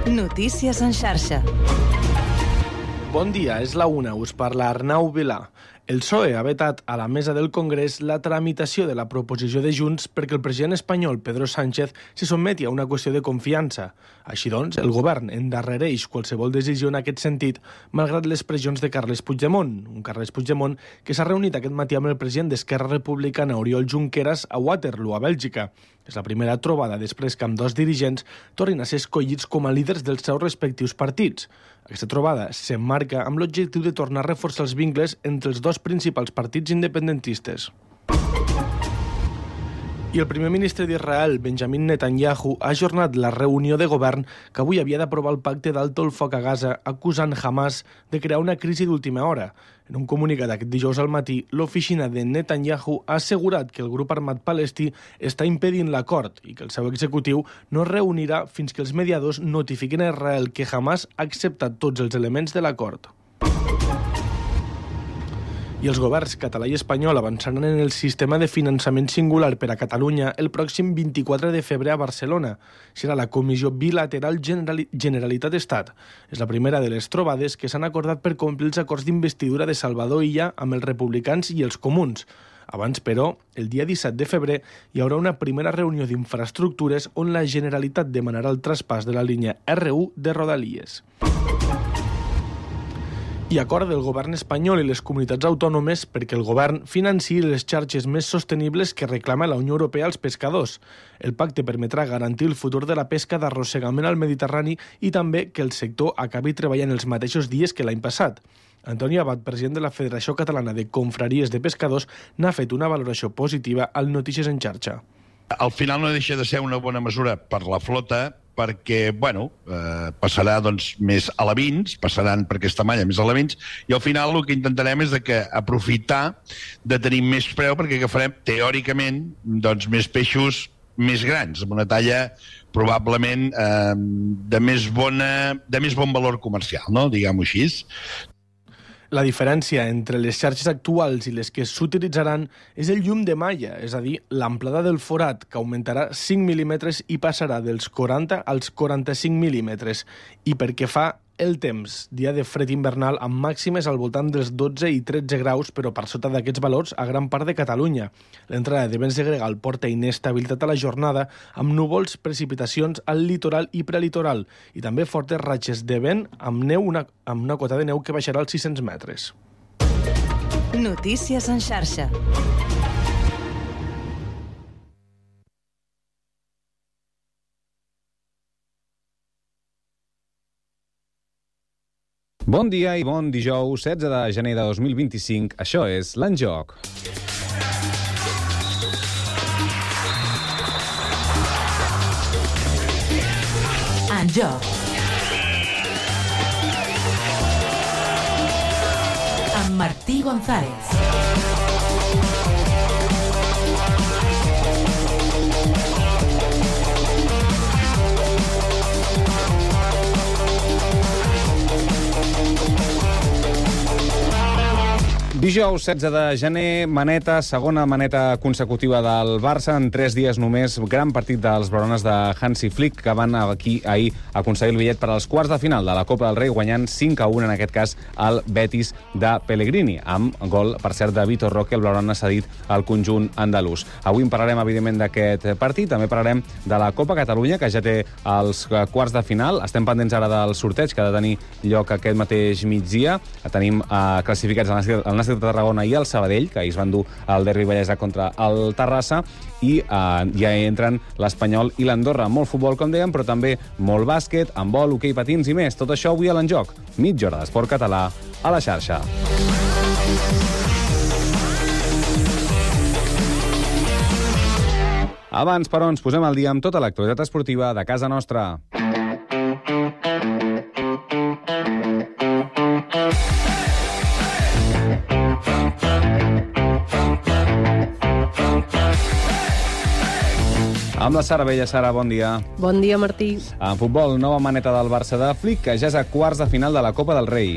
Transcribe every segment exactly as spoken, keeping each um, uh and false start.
Notícies en xarxa. Bon dia, és la una, us parla Arnau Vilà. El P S O E ha vetat a la mesa del Congrés la tramitació de la proposició de Junts perquè el president espanyol Pedro Sánchez se sotmeti a una qüestió de confiança. Així doncs, el govern endarrereix qualsevol decisió en aquest sentit, malgrat les pressions de Carles Puigdemont, un Carles Puigdemont que s'ha reunit aquest matí amb el president d'Esquerra Republicana, Oriol Junqueras, a Waterloo, a Bèlgica. És la primera trobada després que ambdós dirigents tornin a ser escollits com a líders dels seus respectius partits. Aquesta trobada s'emmarca amb l'objectiu de tornar a reforçar els vincles entre els dos principals partits independentistes. I el primer ministre d'Israel, Benjamin Netanyahu, ha ajornat la reunió de govern que avui havia d'aprovar el pacte d'alto el foc a Gaza, acusant Hamas de crear una crisi d'última hora. En un comunicat aquest dijous al matí, l'oficina de Netanyahu ha assegurat que el grup armat palestí està impedint l'acord i que el seu executiu no es reunirà fins que els mediadors notifiquin a Israel que Hamas ha acceptat tots els elements de l'acord. I els governs català i espanyol avançaran en el sistema de finançament singular per a Catalunya el pròxim vint-i-quatre de febrer a Barcelona. Serà la Comissió Bilateral Generali- Generalitat-Estat. És la primera de les trobades que s'han acordat per complir els acords d'investidura de Salvador Illa amb els republicans i els comuns. Abans, però, el dia disset de febrer hi haurà una primera reunió d'infraestructures on la Generalitat demanarà el traspàs de la línia erre u de Rodalies. I acord del govern espanyol i les comunitats autònomes perquè el govern financiï les xarxes més sostenibles que reclama la Unió Europea als pescadors. El pacte permetrà garantir el futur de la pesca d'arrossegament al Mediterrani i també que el sector acabi treballant els mateixos dies que l'any passat. Antoni Abad, president de la Federació Catalana de Confraries de Pescadors, n'ha fet una valoració positiva al Notícies en xarxa. Al final no deixa de ser una bona mesura per la flota, perquè, bueno, eh, passarà doncs, més alevins, passaran per aquesta malla més alevins, i al final el que intentarem és de que aprofitar de tenir més preu perquè agafarem, teòricament, doncs, més peixos més grans, amb una talla probablement eh, de, més bona, de més bon valor comercial, no? Diguem-ho així. La diferència entre les xarxes actuals i les que s'utilitzaran és el llum de malla, és a dir, l'amplada del forat, que augmentarà cinc mil·límetres i passarà dels quaranta als quaranta-cinc mil·límetres. I perquè fa el temps, dia de fred invernal amb màximes al voltant dels dotze i tretze graus, però per sota d'aquests valors a gran part de Catalunya. L'entrada de vents de gregal porta inestabilitat a la jornada, amb núvols, precipitacions al litoral i prelitoral, i també fortes ratxes de vent amb neu, una, amb una cota de neu que baixarà als sis-cents metres. Notícies en xarxa. Bon dia i bon dijous, setze de gener de dos mil vint-i-cinc. Això és l'En Joc. En Joc. Amb Martí González. Dijous setze de gener, maneta, segona maneta consecutiva del Barça. En tres dies només, gran partit dels blaugranes de Hansi Flick, que van aquí ahir aconseguir el bitllet per als quarts de final de la Copa del Rei, guanyant cinc a un, en aquest cas, al Betis de Pellegrini, amb gol, per cert, de Vitor Roque, el blaugrana cedit al conjunt andalús. Avui en parlarem, evidentment, d'aquest partit. També parlarem de la Copa Catalunya, que ja té els quarts de final. Estem pendents ara del sorteig, que ha de tenir lloc aquest mateix migdia. Tenim eh, classificats el Nàstic, el Nàstic de Tarragona i el Sabadell, que ahir es van dur al derbi ballesà contra el Terrassa, i eh, ja entren l'Espanyol i l'Andorra. Molt futbol, com dèiem, però també molt bàsquet, handbol, hoquei patins i més. Tot això avui a l'En Joc. Mitja hora d'esport català a la xarxa. Abans, però, ens posem al dia amb tota l'actualitat esportiva de casa nostra. Amb la Sara Bella. Sara, bon dia. Bon dia, Martí. En futbol, nova maneta del Barça de Flick, que ja és a quarts de final de la Copa del Rei.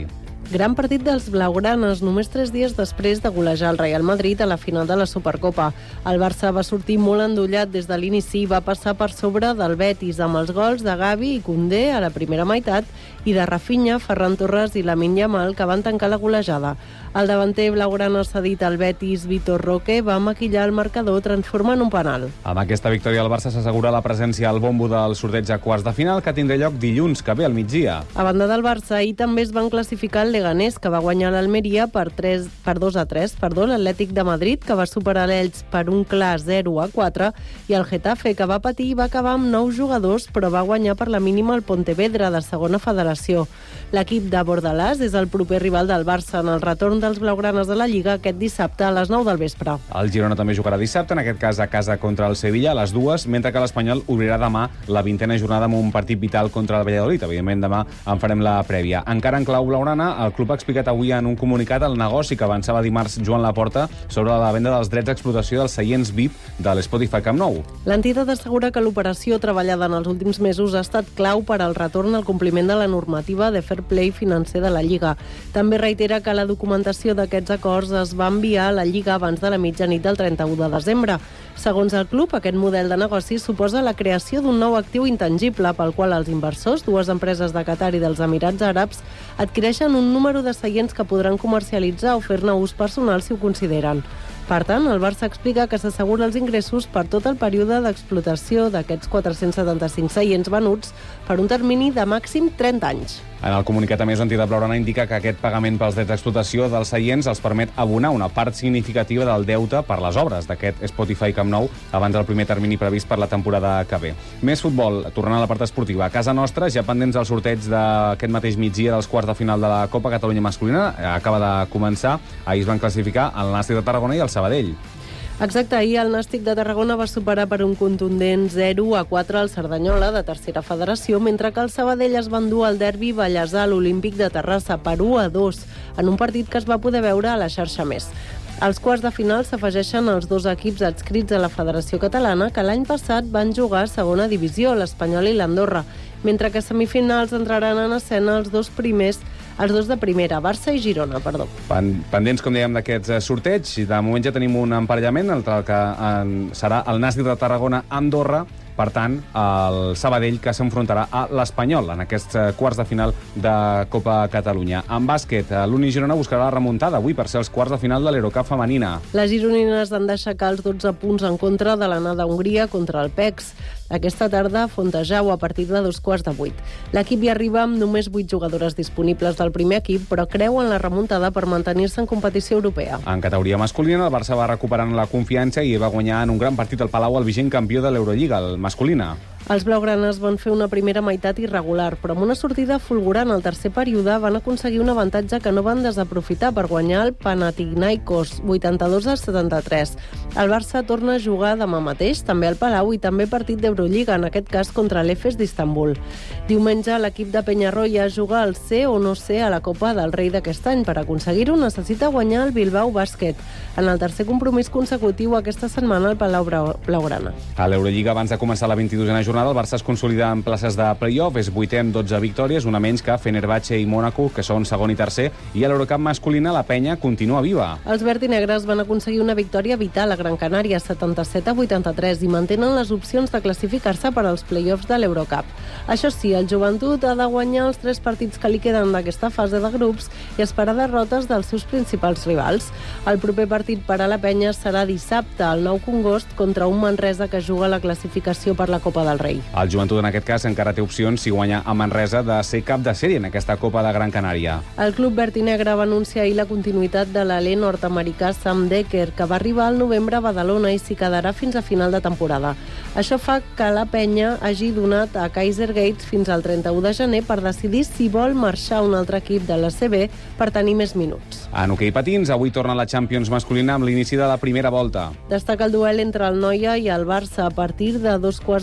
Gran partit dels blaugranes, només tres dies després de golejar el Real Madrid a la final de la Supercopa. El Barça va sortir molt endollat des de l'inici i va passar per sobre del Betis amb els gols de Gavi i Koundé a la primera meitat i de Rafinha, Ferran Torres i Lamine Yamal, que van tancar la golejada. El davanter blaugrana cedit al Betis, Vitor Roque, va maquillar el marcador transformant un penal. Amb aquesta victòria el Barça s'assegura la presència al bombo del sorteig a quarts de final, que tindrà lloc dilluns, que ve al migdia. A banda del Barça, ahir també es van classificar el Leganés, que va guanyar l'Almeria per, tres, per dos a tres, perdó, l'Atlètic de Madrid, que va superar l'Elx per un clar zero a quatre, i el Getafe, que va patir i va acabar amb nou jugadors, però va guanyar per la mínima el Pontevedra, de segona federació. L'equip de Bordalàs és el proper rival del Barça en el retorn dels blaugranes de la Lliga aquest dissabte a les nou del vespre. El Girona també jugarà dissabte, en aquest cas a casa contra el Sevilla, a les dues, mentre que l'Espanyol obrirà demà la vintena jornada amb un partit vital contra el Valladolid. Evidentment, demà en farem la prèvia. Encara en clau blaugrana, el club ha explicat avui en un comunicat el negoci que avançava dimarts Joan Laporta sobre la venda dels drets d'explotació dels seients V I P de l'Spotify Camp Nou. L'entitat assegura que l'operació treballada en els últims mesos ha estat clau per al retorn al compliment de la normativa de fair play financer de la Lliga. També reitera que la documentació d'aquests acords es va enviar a la Lliga abans de la mitjanit del trenta-u de desembre. Segons el club, aquest model de negoci suposa la creació d'un nou actiu intangible pel qual els inversors, dues empreses de Qatar i dels Emirats Àrabs, adquireixen un número de seients que podran comercialitzar o fer-ne ús personal si ho consideren. Per tant, el Barça explica que s'assegura els ingressos per tot el període d'explotació d'aquests quatre-cents setanta-cinc seients venuts per un termini de màxim trenta anys. En el comunicat, a més, l'entitat blaugrana indica que aquest pagament pels drets d'explotació dels seients els permet abonar una part significativa del deute per les obres d'aquest Spotify Camp Nou abans del primer termini previst per la temporada que ve. Més futbol, tornant a la part esportiva. A casa nostra, ja pendents del sorteig d'aquest mateix migdia dels quarts de final de la Copa Catalunya masculina, acaba de començar. Ahir es van classificar el Nàstic de Tarragona i el Sabadell. Exacte, ahir el Nàstic de Tarragona va superar per un contundent zero a quatre al Cerdanyola, de tercera federació, mentre que el Sabadell es va endur al derbi ballesà a l'Olímpic de Terrassa per u a dos, en un partit que es va poder veure a la xarxa Més. Als quarts de final s'afegeixen els dos equips adscrits a la Federació Catalana que l'any passat van jugar a segona divisió, l'Espanyol i l'Andorra, mentre que a semifinals entraran en escena els dos primers, els dos de primera, Barça i Girona, perdó. Pendents, com dèiem, d'aquests sorteigs. De moment ja tenim un emparellament, el que serà el Nàstic de Tarragona-Andorra, per tant, el Sabadell, que s'enfrontarà a l'Espanyol en aquests quarts de final de Copa Catalunya. En bàsquet, l'Uni Girona buscarà la remuntada avui per ser els quarts de final de l'Eurocup femenina. Les gironines han d'aixecar els dotze punts en contra de l'anada a Hongria contra el P E X. Aquesta tarda a Fontejau a partir de dos quarts de vuit. L'equip hi arriba amb només vuit jugadores disponibles del primer equip, però creu en la remuntada per mantenir-se en competició europea. En categoria masculina, el Barça va recuperant la confiança i va guanyar en un gran partit al Palau el vigent campió de l'Eurolliga, el masculina. Els blaugranes van fer una primera meitat irregular, però amb una sortida fulgurant al tercer període van aconseguir un avantatge que no van desaprofitar per guanyar el Panathinaikos, vuitanta-dos a setanta-tres. El Barça torna a jugar demà mateix, també al Palau, i també partit d'Eurolliga, en aquest cas contra l'Efes d'Istanbul. Diumenge, l'equip de Penyarroia juga al ser o no ser a la Copa del Rei d'aquest any. Per aconseguir-ho, necessita guanyar el Bilbao Bàsquet, en el tercer compromís consecutiu aquesta setmana al Palau Blaugrana. A l'Eurolliga, abans de començar la vint-i-dosena jornada, el Barça es consolida en places de play-off, és vuitè amb dotze victòries, una menys que Fenerbahçe i Mònaco, que són segon i tercer, i a l'Eurocup masculina la penya continua viva. Els verd i negres van aconseguir una victòria vital a Gran Canària, setanta-set a vuitanta-tres, i mantenen les opcions de classificar-se per als play-offs de l'Eurocup. Això sí, el Joventut ha de guanyar els tres partits que li queden d'aquesta fase de grups i esperar derrotes dels seus principals rivals. El proper partit per a la penya serà dissabte, al Nou Congost, contra un Manresa que juga la classificació per la Copa del Rei. El Joventut, en aquest cas, encara té opcions, si guanya a Manresa, de ser cap de sèrie en aquesta Copa de Gran Canària. El club verd i negre va anunciar ahir la continuïtat de l'alè nord-americà Sam Decker, que va arribar al novembre a Badalona i s'hi quedarà fins a final de temporada. Això fa que la penya hagi donat a Kaiser Gates fins al trenta-u de gener per decidir si vol marxar a un altre equip de la C B per tenir més minuts. En hoquei patins, avui torna la Champions masculina amb l'inici de la primera volta. Destaca el duel entre el Noia i el Barça a partir de dos quarts de nou del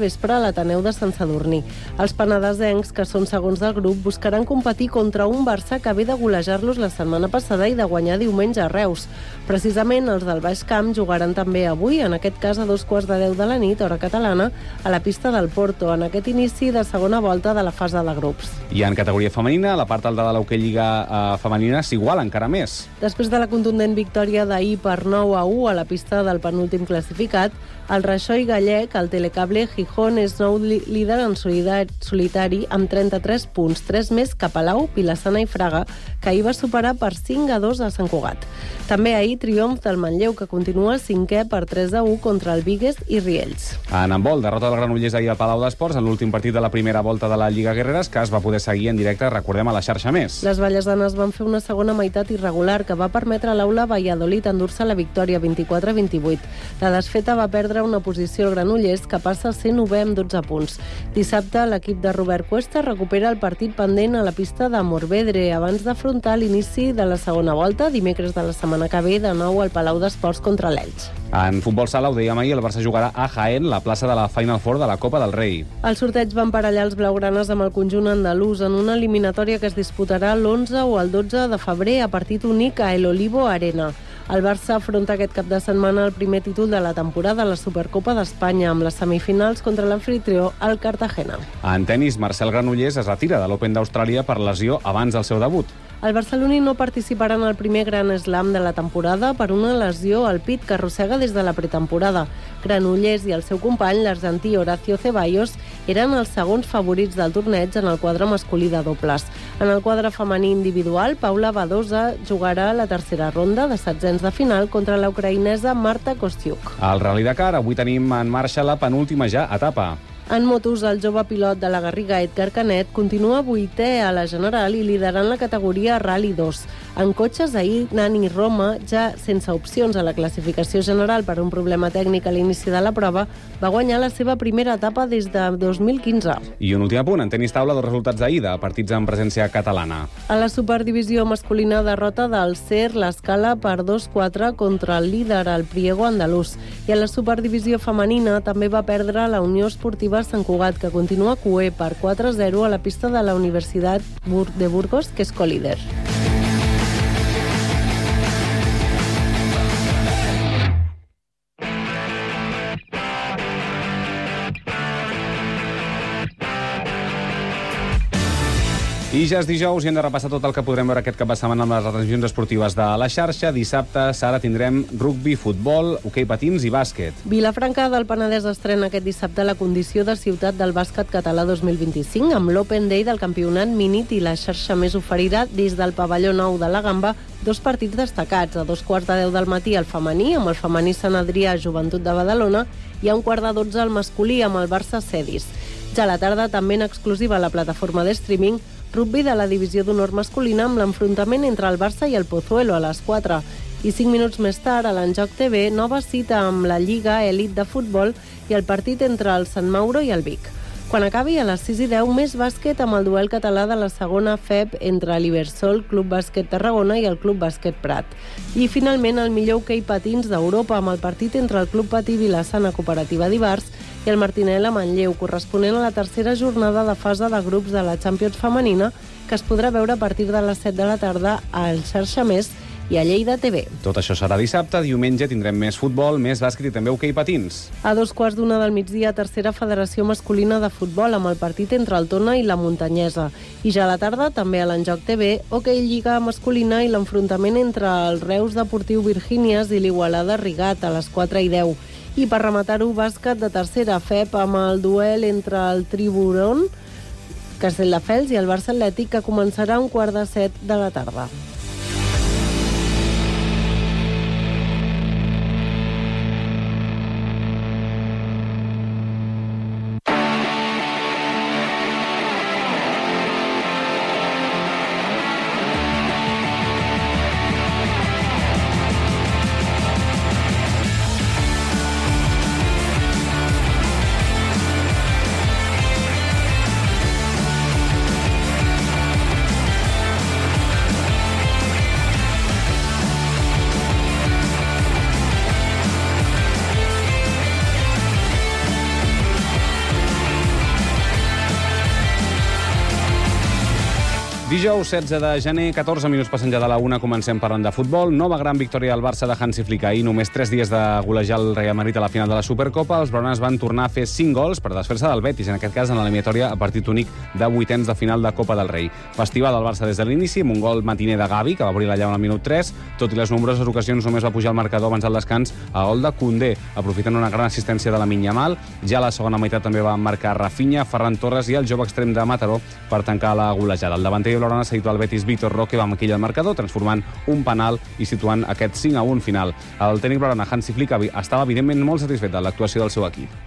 vespre a l'Ateneu de Sant Sadurní. Els penedesencs, que són segons del grup, buscaran competir contra un Barça que ve de golejar-los la setmana passada i de guanyar diumenge a Reus. Precisament els del Baix Camp jugaran també avui, en aquest cas a dos quarts de deu de la nit, hora catalana, a la pista del Porto, en aquest inici de segona volta de la fase de grups. I en categoria femenina, la part alta de l'Hoquei Lliga eh, femenina s'iguala encara més. Després de la contundent victòria d'ahir per nou a u a la pista del penúltim classificat, el Raixoi gallec, el Telecable Gijón, és nou líder en solitari amb trenta-tres punts, tres més que Palau, Vilassana i Fraga, que ahir va superar per cinc a dos a Sant Cugat. També ahir triomf del Manlleu, que continua cinquè per tres a u contra el Vigues i Riells. En handbol, derrota del Granollers ahir al Palau d'Esports en l'últim partit de la primera volta de la Lliga Guerreres, que es va poder seguir en directe, recordem, a la xarxa més. Les vallesanes van fer una segona meitat irregular que va permetre a l'Aula Valladolid endur-se la victòria vint-i-quatre a vint-i-vuit. La desfeta va perdre una posició al Granollers, que passa a ser novè amb dotze punts. Dissabte, l'equip de Robert Cuesta recupera el partit pendent a la pista de Morvedre abans d'afrontar l'inici de la segona volta, dimecres de la setmana que ve, de nou al Palau d'Esports contra l'Elx. En futbol sala, ho dèiem ahir, el Barça jugarà a Jaén, la plaça de la Final Four de la Copa del Rei. El sorteig va emparellar els blaugranes amb el conjunt andalús en una eliminatòria que es disputarà l'onze o el dotze de febrer a partit únic a El Olivo Arena. El Barça afronta aquest cap de setmana el primer títol de la temporada a la Supercopa d'Espanya, amb les semifinals contra l'anfitrió, el Cartagena. En tenis, Marcel Granollers es retira de l'Open d'Austràlia per lesió abans del seu debut. El barceloní no participarà en el primer Gran Slam de la temporada per una lesió al pit que arrossega des de la pretemporada. Granollers i el seu company, l'argentí Horacio Ceballos, eren els segons favorits del torneig en el quadre masculí de dobles. En el quadre femení individual, Paula Badosa jugarà la tercera ronda de setzents de final contra la ucraïnesa Marta Kostiuk. Al Rally Dakar, avui tenim en marxa la penúltima ja etapa. En motos, el jove pilot de la Garriga, Edgar Canet, continua vuitè a la general i liderant la categoria Rally dos. En cotxes, ahir, Nani Roma, ja sense opcions a la classificació general per un problema tècnic a l'inici de la prova, va guanyar la seva primera etapa des de dos mil quinze. I un últim apunt, en tenis taula, dos resultats d'ahir de partits amb presència catalana. A la superdivisió masculina, derrota del Ser l'Escala per dos quatre contra el líder, el Priego andalús. I a la superdivisió femenina també va perdre la Unió Esportiva Sant Cugat, que continua cuer per quatre a zero a la pista de la Universitat de Burgos, que és colíder. I ja és dijous i hem de repassar tot el que podrem veure aquest cap de setmana amb les retransmissions esportives de la xarxa. Dissabte, Sara, tindrem rugbi, futbol, hoquei patins i bàsquet. Vilafranca del Penedès estrena aquest dissabte la condició de ciutat del bàsquet català dos mil vint-i-cinc amb l'Open Day del campionat Minit, i la xarxa més oferirà des del pavelló nou de la Gamba dos partits destacats. A dos quarts de deu del matí el femení, amb el femení Sant Adrià Joventut de Badalona, i a un quart de dotze el masculí amb el Barça Cedis. Ja a la tarda, també en exclusiva a la plataforma de streaming, rugbi de la divisió d'honor masculina amb l'enfrontament entre el Barça i el Pozuelo a les quatre. I cinc minuts més tard, a l'Enjoc T V, nova cita amb la Lliga Elit de Futbol i el partit entre el Sant Mauro i el Vic. Quan acabi, a les sis i deu, més bàsquet amb el duel català de la segona F E B entre l'Ibersol, Club Bàsquet Tarragona i el Club Bàsquet Prat. I, finalment, el millor hoquei patins d'Europa amb el partit entre el Club Patí Vilassana Cooperativa d'Ivars i el Martinel a Manlleu, corresponent a la tercera jornada de fase de grups de la Champions femenina, que es podrà veure a partir de les set de la tarda al Xarxa Més i a Lleida T V. Tot això serà dissabte. Diumenge tindrem més futbol, més bàsquet i també hoquei patins. A dos quarts d'una del migdia, tercera federació masculina de futbol amb el partit entre el Tona i la Muntanyesa. I ja a la tarda, també a l'Enjoc T V, hoquei lliga masculina i l'enfrontament entre el Reus Deportiu Virgínies i l'Igualada Rigat a les quatre i deu. I per rematar-ho, bàsquet de tercera F E B amb el duel entre el Tiburón, Castelldefels i el Barça Atlètic, que començarà a un quart de set de la tarda. Dijous setze de gener, catorze minuts passen ja de la una, comencem parlant de futbol. Nova gran victòria del Barça de Hansi Flick. Ahir, només tres dies de golejar el Real Madrid a la final de la Supercopa, els blaugranes van tornar a fer cinc gols per desfer-se del Betis, en aquest cas en l'eliminatòria a partit únic de vuitens de final de Copa del Rei. Festival del Barça des de l'inici, amb un gol matiner de Gavi, que va obrir la llauna al minut tres, tot i les nombroses ocasions només va pujar al marcador abans del descans a gol de Koundé, aprofitant una gran assistència de Lamine Yamal. Ja a la segona meitat també va marcar Rafinha, Ferran Torres i el jove extrem de Mataró per tancar la golejada. El davanter blaugrana s'ha dit al Betis Víctor Roque va maquillar el marcador, transformant un penal i situant aquest cinc a un final. El tècnic blaugrana Hansi Flick estava evidentment molt satisfet de l'actuació del seu equip.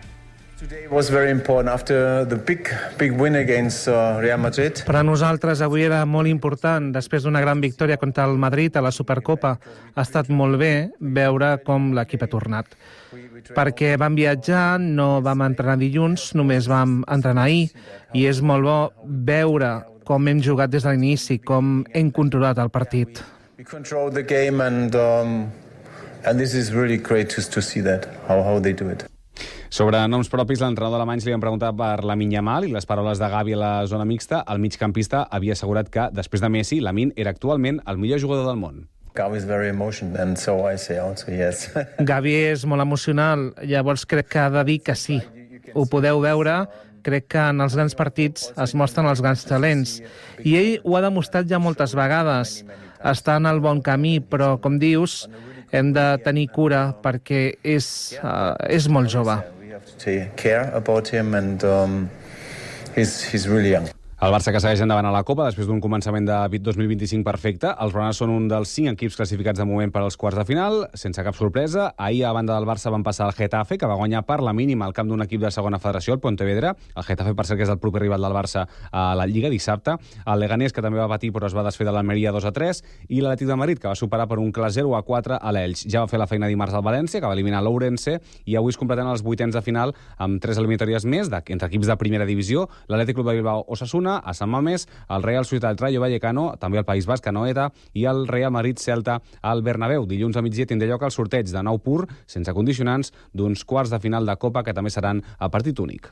Per a nosaltres avui era molt important. Després d'una gran victòria contra el Madrid a la Supercopa, ha estat molt bé veure com l'equip ha tornat. Perquè vam viatjar, no vam entrenar dilluns, només vam entrenar ahir, i és molt bo veure com hem jugat des de l'inici, com hem controlat el partit. We control the game and um, and this is really great to to see that how how they do it. Sobre noms propis, l'entrenador alemany li han preguntat per Lamine Yamal i les paraules de Gavi a la zona mixta. El migcampista havia assegurat que, després de Messi, Lamine era actualment el millor jugador del món. Gavi is very emotional and so I say also yes. Gavi és molt emocional, llavors crec que ha de dir que sí. Ho podeu veure, crec que en els grans partits es mostren els grans talents. I ell ho ha demostrat ja moltes vegades. Està en el bon camí, però, com dius, hem de tenir cura perquè és, uh, és molt jove. Take care about him and um, he's he's really young. El Barça que segueix endavant a la Copa després d'un començament de dos mil vint-i-cinc perfecte. Els blaugranes són un dels cinc equips classificats de moment per als quarts de final, sense cap sorpresa. Ahir, a banda del Barça, van passar el Getafe, que va guanyar per la mínima al camp d'un equip de segona federació, el Pontevedra. El Getafe, per cert, que és el proper rival del Barça a la Lliga dissabte. El Leganés, que també va patir però es va desfer de l'Almeria dos a tres. I l'Atlètic de Madrid, que va superar per un clar zero a quatre a l'Elx. Ja va fer la feina dimarts al València, que va eliminar l'Ourense, i avui es completen els vuitens de final amb tres eliminatòries més de, entre equips de primera divisió. L'Atlètic Club de Bilbao Osasuna, a Sant Mamés, el Real Societat Rayo Vallecano, també al País Basc a Noeta, i el Real Madrid Celta al Bernabéu. Dilluns a migdia tindrà lloc el sorteig de nou pur, sense condicionants, d'uns quarts de final de Copa que també seran a partit únic.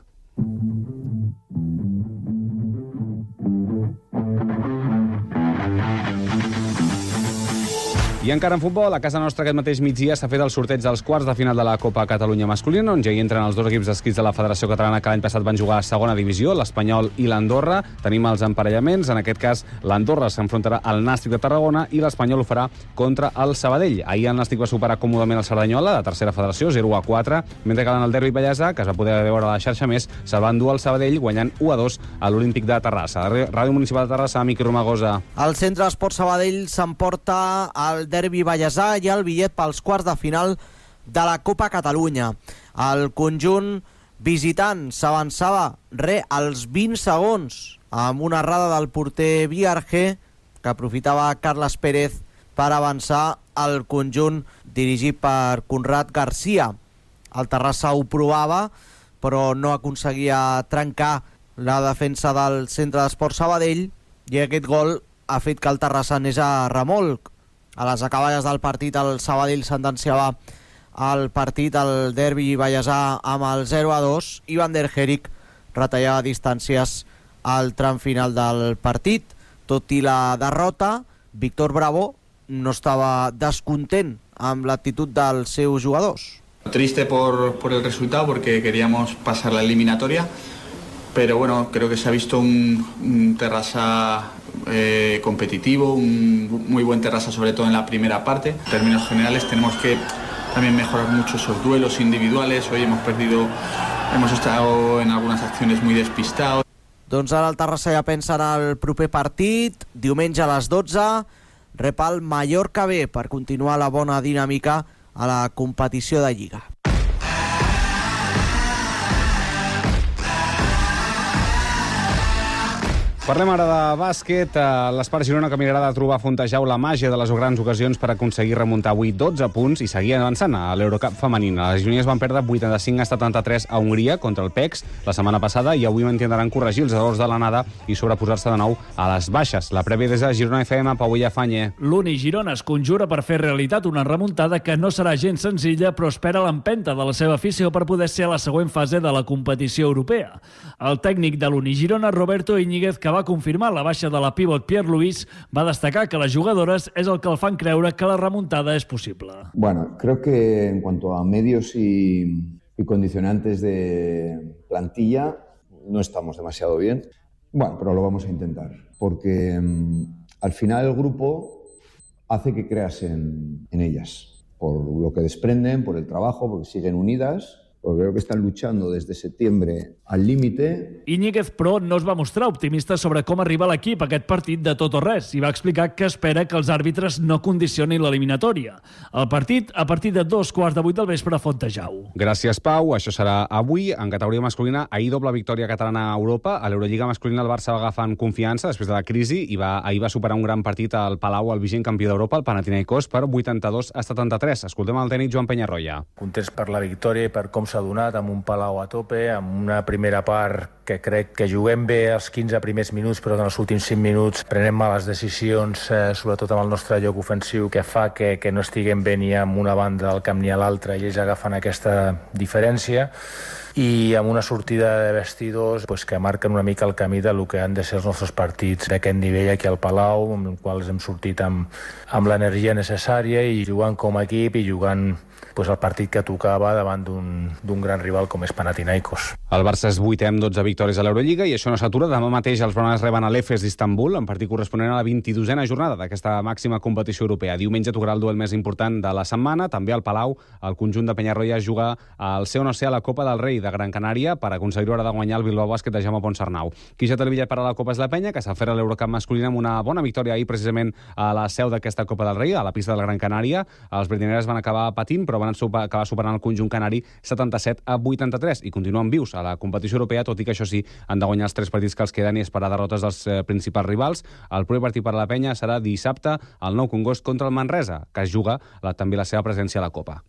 I encara en futbol, a casa nostra aquest mateix migdia s'ha fet el sorteig dels quarts de final de la Copa Catalunya masculina, on ja hi entren els dos equips escrits de la Federació Catalana que l'any passat van jugar a segona divisió, l'Espanyol i l'Andorra. Tenim els emparellaments, en aquest cas l'Andorra s'enfrontarà al Nàstic de Tarragona i l'Espanyol ho farà contra el Sabadell. Ahir el Nàstic va superar còmodament el Cerdanyola, de tercera federació, zero a quatre, mentre que en el derbi Vallèsà, que es va poder veure a la xarxa més, se'l va endur el Sabadell guanyant u a dos a l'Olímpic de Terrassa. Ràdio Municipal de Terrassa, Miqui Romagosa. El Centre Esport Sabadell s'emporta el derbi Vallèsà i el bitllet pels quarts de final de la Copa Catalunya. El conjunt visitant s'avançava re als vint segons amb una errada del porter Viarge, que aprofitava Carles Pérez per avançar el conjunt dirigit per Conrad Garcia. El Terrassa ho provava, però no aconseguia trencar la defensa del Centre d'Esport Sabadell, i aquest gol ha fet que el Terrassa anés a remolc. A les acaballes del partit el Sabadell sentenciava el partit, el derbi vallèsà, amb el zero a dos, i Van der Herik retallava distàncies al tram final del partit. Tot i la derrota, Víctor Bravo no estava descontent amb l'actitud dels seus jugadors. Triste por, por el resultado, porque queríamos pasar la eliminatoria, pero bueno, creo que se ha visto un, un Terrassa eh, competitivo, un muy buen Terrassa, sobre todo en la primera parte. En términos generales tenemos que también mejorar mucho esos duelos individuales. Hoy hemos perdido, hemos estado en algunas acciones muy despistados. Doncs ara el Terrassa ja pensa en el proper partit, diumenge a les dotze, rep el Mallorca B per continuar la bona dinàmica a la competició de Lliga. Parlem ara de bàsquet. L'Espart Girona que mirarà de trobar a Fontejau la màgia de les grans ocasions per aconseguir remuntar avui dotze punts i seguir avançant a l'Eurocup femenina. Les gironines van perdre vuitanta-cinc a setanta-tres a Hongria contra el P E X la setmana passada i avui intentaran corregir els errors de l'anada i sobreposar-se de nou a les baixes. La prèvia des de Girona F M, Pau Villafañe. L'Uni Girona es conjura per fer realitat una remuntada que no serà gens senzilla, però espera l'empenta de la seva afició per poder ser a la següent fase de la competició europea. El tècnic de l'Uni Girona, Roberto Íñiguez, que va va confirmar la baixa de la pívot Pierre Louis, va destacar que les jugadores és el que el fan creure que la remuntada és possible. Bueno, creo que en cuanto a medios y, y condicionantes de plantilla no estamos demasiado bien. Bueno, pero lo vamos a intentar, porque um, al final el grupo hace que creas en, en ellas, por lo que desprenden, por el trabajo, porque siguen unidas, porque creo que están luchando desde septiembre al límite. Íñiguez, però, no es va mostrar optimista sobre com arriba l'equip a aquest partit de tot o res i va explicar que espera que els àrbitres no condicionin l'eliminatòria. El partit a partir de dos quarts de vuit del vespre a Fontejau. Gràcies, Pau. Això serà avui. En categoria masculina, ahir doble victòria catalana a Europa. A l'Eurolliga masculina el Barça va agafant confiança després de la crisi i va, ahir va superar un gran partit al Palau, el vigent campió d'Europa, el Panathinaikos, per vuitanta-dos a setanta-tres. Escoltem el tècnic Joan Peñarroya. Contents per la victòria i per com s'ha donat, amb un Palau a tope, amb una primera part que crec que juguem bé els quinze primers minuts, però en els últims cinc minuts prenem males decisions, eh, sobretot amb el nostre lloc ofensiu, que fa que, que no estiguem bé ni amb una banda del camp ni a l'altra, i ells agafen aquesta diferència, i amb una sortida de vestidors pues, que marquen una mica el camí de lo que han de ser els nostres partits d'aquest nivell aquí al Palau, amb els quals hem sortit amb, amb l'energia necessària i jugant com a equip i jugant pues, el partit que tocava davant d'un gran rival com és Panathinaikos. El Barça és vuitè amb dotze victòries a l'Eurolliga i això no s'atura. Demà mateix els blaugranes reben a l'Efes d'Istanbul, en partit corresponent a la vint-i-dosena jornada d'aquesta màxima competició europea. Diumenge tocarà el duel més important de la setmana. També al Palau, el conjunt de Peñarroya juga al ser o no ser a la Copa del Rei de Gran Canària per aconseguir-ho ara de guanyar el Bilbao Bàsquet de Jaume Ponsarnau. Qui ja té el bitllet per a la Copa és la Penya, que s'aferra a l'Eurocup masculina amb una bona victòria ahir precisament a la seu d'aquesta Copa del Rei, a la pista de la Gran Canària. Els bredineres van acabar patint, però van acabar superant el conjunt canari setanta-set a vuitanta-tres i continuen vius a la competició europea, tot i que això sí, han de guanyar els tres partits que els queden i esperar derrotes dels eh, principals rivals. El primer partit per a la Penya serà dissabte al Nou Congost contra el Manresa, que es juga la, també la seva presència a la Copa.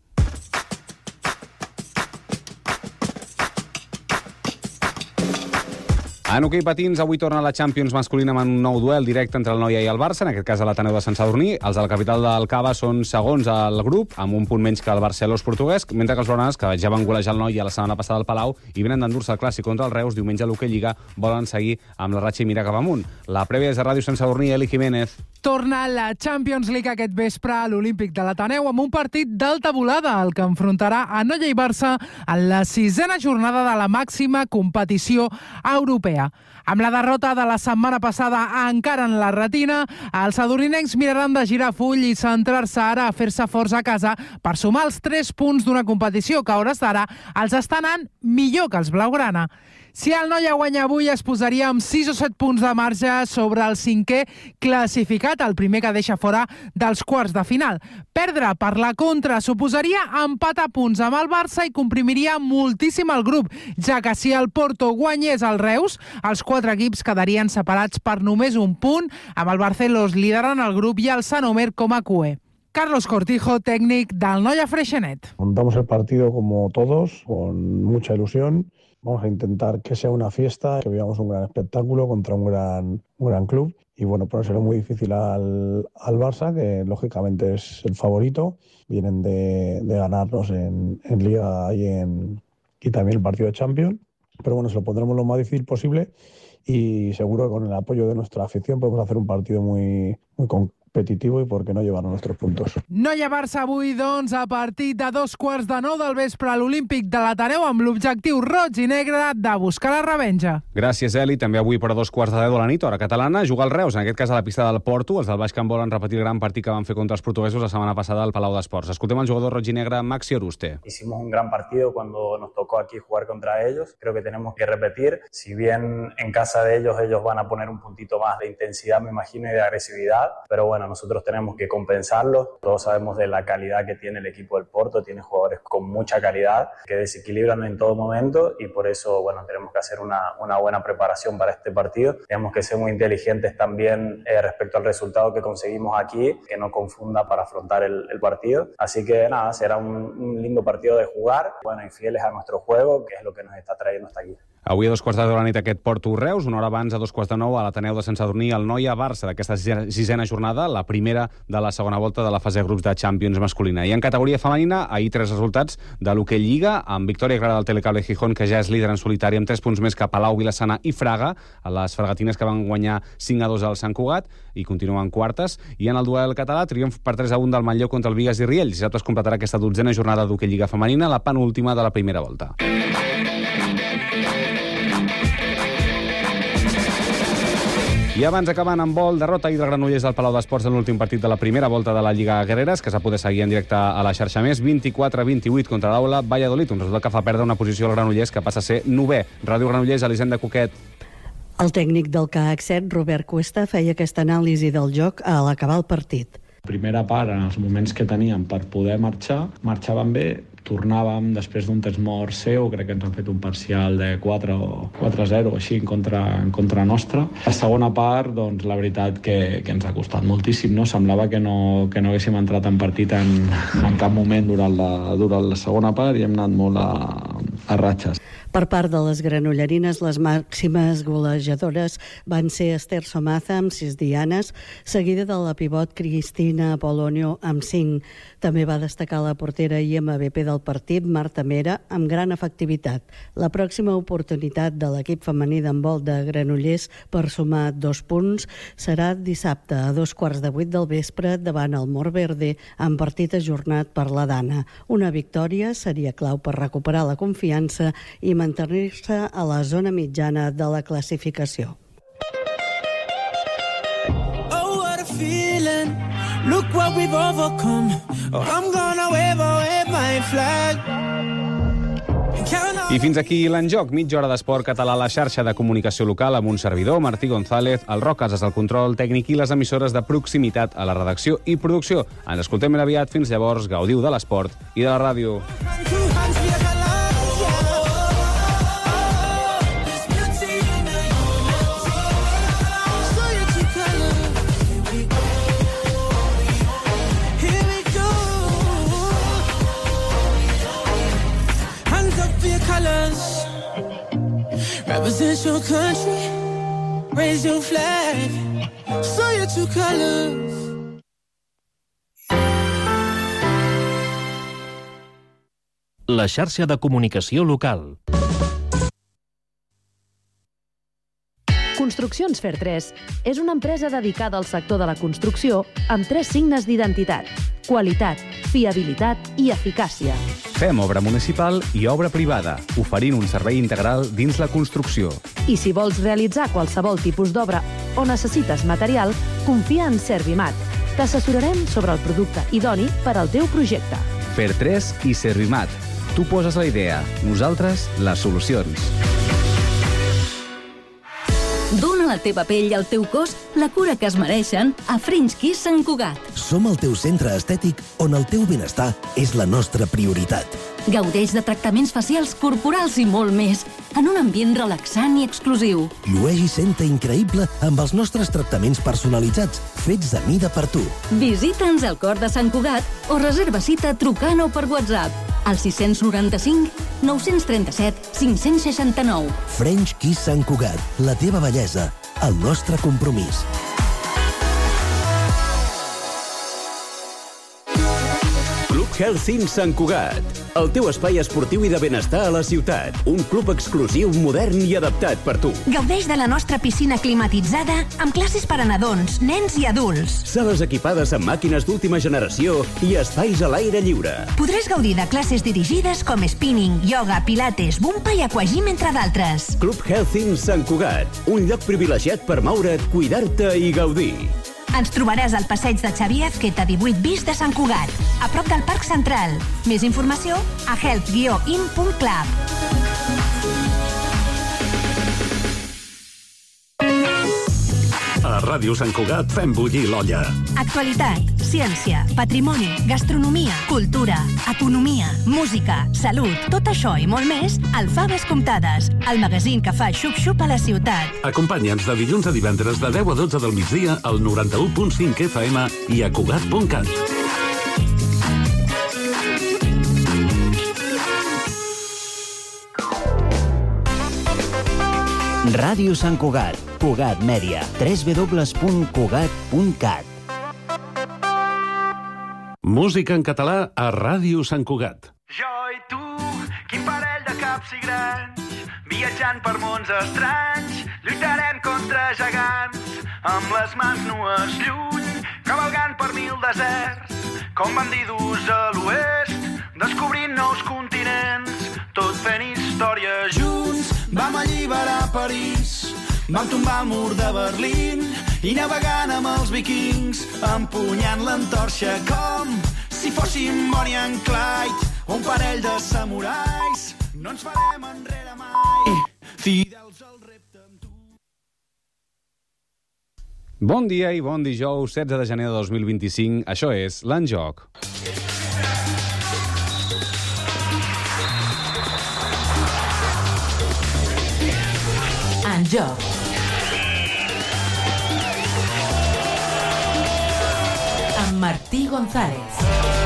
En hoquei patins, avui torna la Champions masculina amb un nou duel directe entre el Noia i el Barça, en aquest cas a l'Ateneu de Sant Sadurní. Els de la capital del Cava són segons al grup, amb un punt menys que el Barcelona portuguès, mentre que els blaugranes, que ja van golejar el Noia la setmana passada al Palau i venen d'endur-se el clàssic contra el Reus, diumenge a l'Hoquei Lliga volen seguir amb la ratxa i mirar cap amunt. La prèvia és de Ràdio Sant Sadurní, Eli Jiménez. Torna la Champions League aquest vespre a l'Olímpic de l'Ateneu amb un partit d'alta volada, el que enfrontarà a Noia i Barça en la sisena jornada de la màxima competició europea. Amb la derrota de la setmana passada encara en la retina, els sadurninencs miraran de girar full i centrar-se ara a fer-se forts a casa per sumar els tres punts d'una competició que a hores d'ara els està anant millor que els blaugrana. Si el Noia guanya avui, es posaria amb sis o set punts de marge sobre el cinquè classificat, el primer que deixa fora dels quarts de final. Perdre per la contra suposaria empat a punts amb el Barça i comprimiria moltíssim el grup, ja que si el Porto guanyés el Reus, els quatre equips quedarien separats per només un punt, amb el Barcelos liderant el grup i el Sant Omer com a cué. Carlos Cortijo, técnico del Noia Freixenet. Montamos el partido como todos, con mucha ilusión. Vamos a intentar que sea una fiesta, que veamos un gran espectáculo contra un gran, un gran club. Y bueno, ponérselo muy difícil al, al Barça, que lógicamente es el favorito. Vienen de, de ganarnos en, en Liga y, en, y también el partido de Champions. Pero bueno, se lo pondremos lo más difícil posible y seguro que con el apoyo de nuestra afición podemos hacer un partido muy, muy competitivo i per què no llevar-nos nostres puntos. Noia-Barça avui, doncs, a partir de dos quarts de nou del vespre a l'Olímpic de l'Ateneu amb l'objectiu roig i negre de buscar la revenja. Gràcies, Eli. També avui per a dos quarts de deu de la nit, hora catalana, juga el Reus, en aquest cas a la pista del Porto. Els del Baix Camp volen repetir el gran partit que van fer contra els portuguesos la setmana passada al Palau d'Esports. Escoltem el jugador roig i negre Maxi Oruste. Hicimos un gran partido cuando nos tocó aquí jugar contra ellos. Creo que tenemos que repetir. Si bien en casa de ellos, ellos van a poner un puntito más de intensidad, me imagino, y de agresividad, pero bueno, nosotros tenemos que compensarlo. Todos sabemos de la calidad que tiene el equipo del Porto, tiene jugadores con mucha calidad que desequilibran en todo momento y por eso, bueno, tenemos que hacer una, una buena preparación para este partido. Tenemos que ser muy inteligentes también eh, respecto al resultado que conseguimos aquí, que no confunda para afrontar el, el partido. Así que nada, será un, un lindo partido de jugar, bueno, y fieles a nuestro juego, que es lo que nos está trayendo hasta aquí. Avui a dos quarts de deu de la nit aquest Porto-Reus, una hora abans a dos quarts de nou a l'Ateneu de Sant Sadurní, el Noia-Barça d'aquesta sisena jornada, la primera de la segona volta de la fase de grups de Champions masculina. I en categoria femenina, ahir tres resultats de l'Hockey Lliga, amb victòria clara del Telecable Gijón, que ja és líder en solitari amb tres punts més que Palau, Vilassana i Fraga, a les fragatines que van guanyar cinc a dos al Sant Cugat i continuen quartes. I en el duel català, triomf per tres a un del Manlleu contra el Bigues i Riells. Dissabte es completarà aquesta dotzena jornada d'Hockey Lliga femenina, la penúltima de la primera volta. I abans acabant amb vol, derrota ahir del Granollers del Palau d'Esports en l'últim partit de la primera volta de la Lliga Guerreres, que s'ha pogut seguir en directe a la xarxa més, vint-i-quatre a vint-i-vuit contra l'Aula Valladolid, un resultat que fa perdre una posició al Granollers que passa a ser novè. Ràdio Granollers, Elisenda Coquet. El tècnic del C A H set, Robert Cuesta, feia aquesta anàlisi del joc a l'acabar el partit. Primera part, en els moments que teníem per poder marxar, marxàvem bé, tornàvem després d'un temps mort seu, crec que ens han fet un parcial de quatre a zero, així, en contra, en contra nostra. La segona part, doncs, la veritat que, que ens ha costat moltíssim, no? Semblava que no, que no haguéssim entrat en partit en, en cap moment durant la, durant la segona part i hem anat molt a, a ratxes. Per part de les granollerines, les màximes golejadores van ser Esther Somaza amb sis dianes, seguida de la pivot Cristina Polonio amb cinc. També va destacar la portera i M V P del partit, Marta Mera, amb gran efectivitat. La pròxima oportunitat de l'equip femení d'handbol de Granollers per sumar dos punts serà dissabte a dos quarts de vuit del vespre davant el Montverde, amb partit ajornat per la Dana. Una victòria seria clau per recuperar la confiança i mantenir-se a la zona mitjana de la classificació. Oh, what a feeling. Look what we've overcome. Oh, I'm gonna wave, wave my flag. I fins aquí l'enjoc, mitja hora d'esport català a la xarxa de comunicació local amb un servidor, Martí González, el Roc Casas al control tècnic i les emissores de proximitat a la redacció i producció. Ens escoltem ben aviat, fins llavors, gaudiu de l'esport i de la ràdio. Represent your country, raise your flag, show your true colors. La xarxa de comunicació local. Construccions Fer tres és una empresa dedicada al sector de la construcció amb tres signes d'identitat: qualitat, fiabilitat i eficàcia. Fem obra municipal i obra privada, oferint un servei integral dins la construcció. I si vols realitzar qualsevol tipus d'obra o necessites material, confia en Servimat. T'assessorarem sobre el producte idoni per al teu projecte. Fer tres i Servimat. Tu poses la idea, nosaltres les solucions. Dóna a la teva pell i al teu cos la cura que es mereixen a French Kiss Sant Cugat. Som el teu centre estètic on el teu benestar és la nostra prioritat. Gaudeix de tractaments facials, corporals i molt més, en un ambient relaxant i exclusiu. Llueix i senta increïble amb els nostres tractaments personalitzats, fets a mida per tu. Visita'ns al cor de Sant Cugat o reserva cita trucant o per WhatsApp al sis noranta-cinc nou trenta-set cinc seixanta-nou. French Kiss Sant Cugat, la teva bellesa, el nostre compromís. Club Health in Sant Cugat, el teu espai esportiu i de benestar a la ciutat. Un club exclusiu, modern i adaptat per tu. Gaudeix de la nostra piscina climatitzada amb classes per a nadons, nens i adults. Sales equipades amb màquines d'última generació i espais a l'aire lliure. Podràs gaudir de classes dirigides com spinning, yoga, pilates, bumpa i aquagym, entre d'altres. Club Health in Sant Cugat, un lloc privilegiat per moure't, cuidar-te i gaudir. Ens trobaràs al passeig de Xavier Ezqueta divuit bis de Sant Cugat, a prop del Parc Central. Més informació a health guió in punt club. A Ràdio Sant Cugat fem bullir l'olla. Actualitat, ciència, patrimoni, gastronomia, cultura, economia, música, salut, tot això i molt més al Faves Comptades, el magazín que fa xup-xup a la ciutat. Acompanya'ns de dilluns a divendres de deu a dotze del migdia al noranta-u punt cinc F M i a Cugat punt cat. Ràdio Sant Cugat, Cugat Mèdia, w w w punt cugat punt cat. Música en català a Ràdio Sant Cugat. Jo i tu, quin parell de caps i grans, viatjant per mons estranys, lluitarem contra gegants, amb les mans nues lluny, cavalgant per mil deserts, com bandidus a l'oest, descobrint nous continents, tot fent història junts. Vam alliberar París, vam tombar el mur de Berlín i navegant amb els vikings, empunyant l'antorxa com si fóssim Bonnie and Clyde, un parell de samurais. No ens farem enrere mai, fidels al repte amb tu. Bon dia i bon dijous, setze de gener de dos mil vint-i-cinc. Això és l'En Joc. En Joc. Amb Martí González.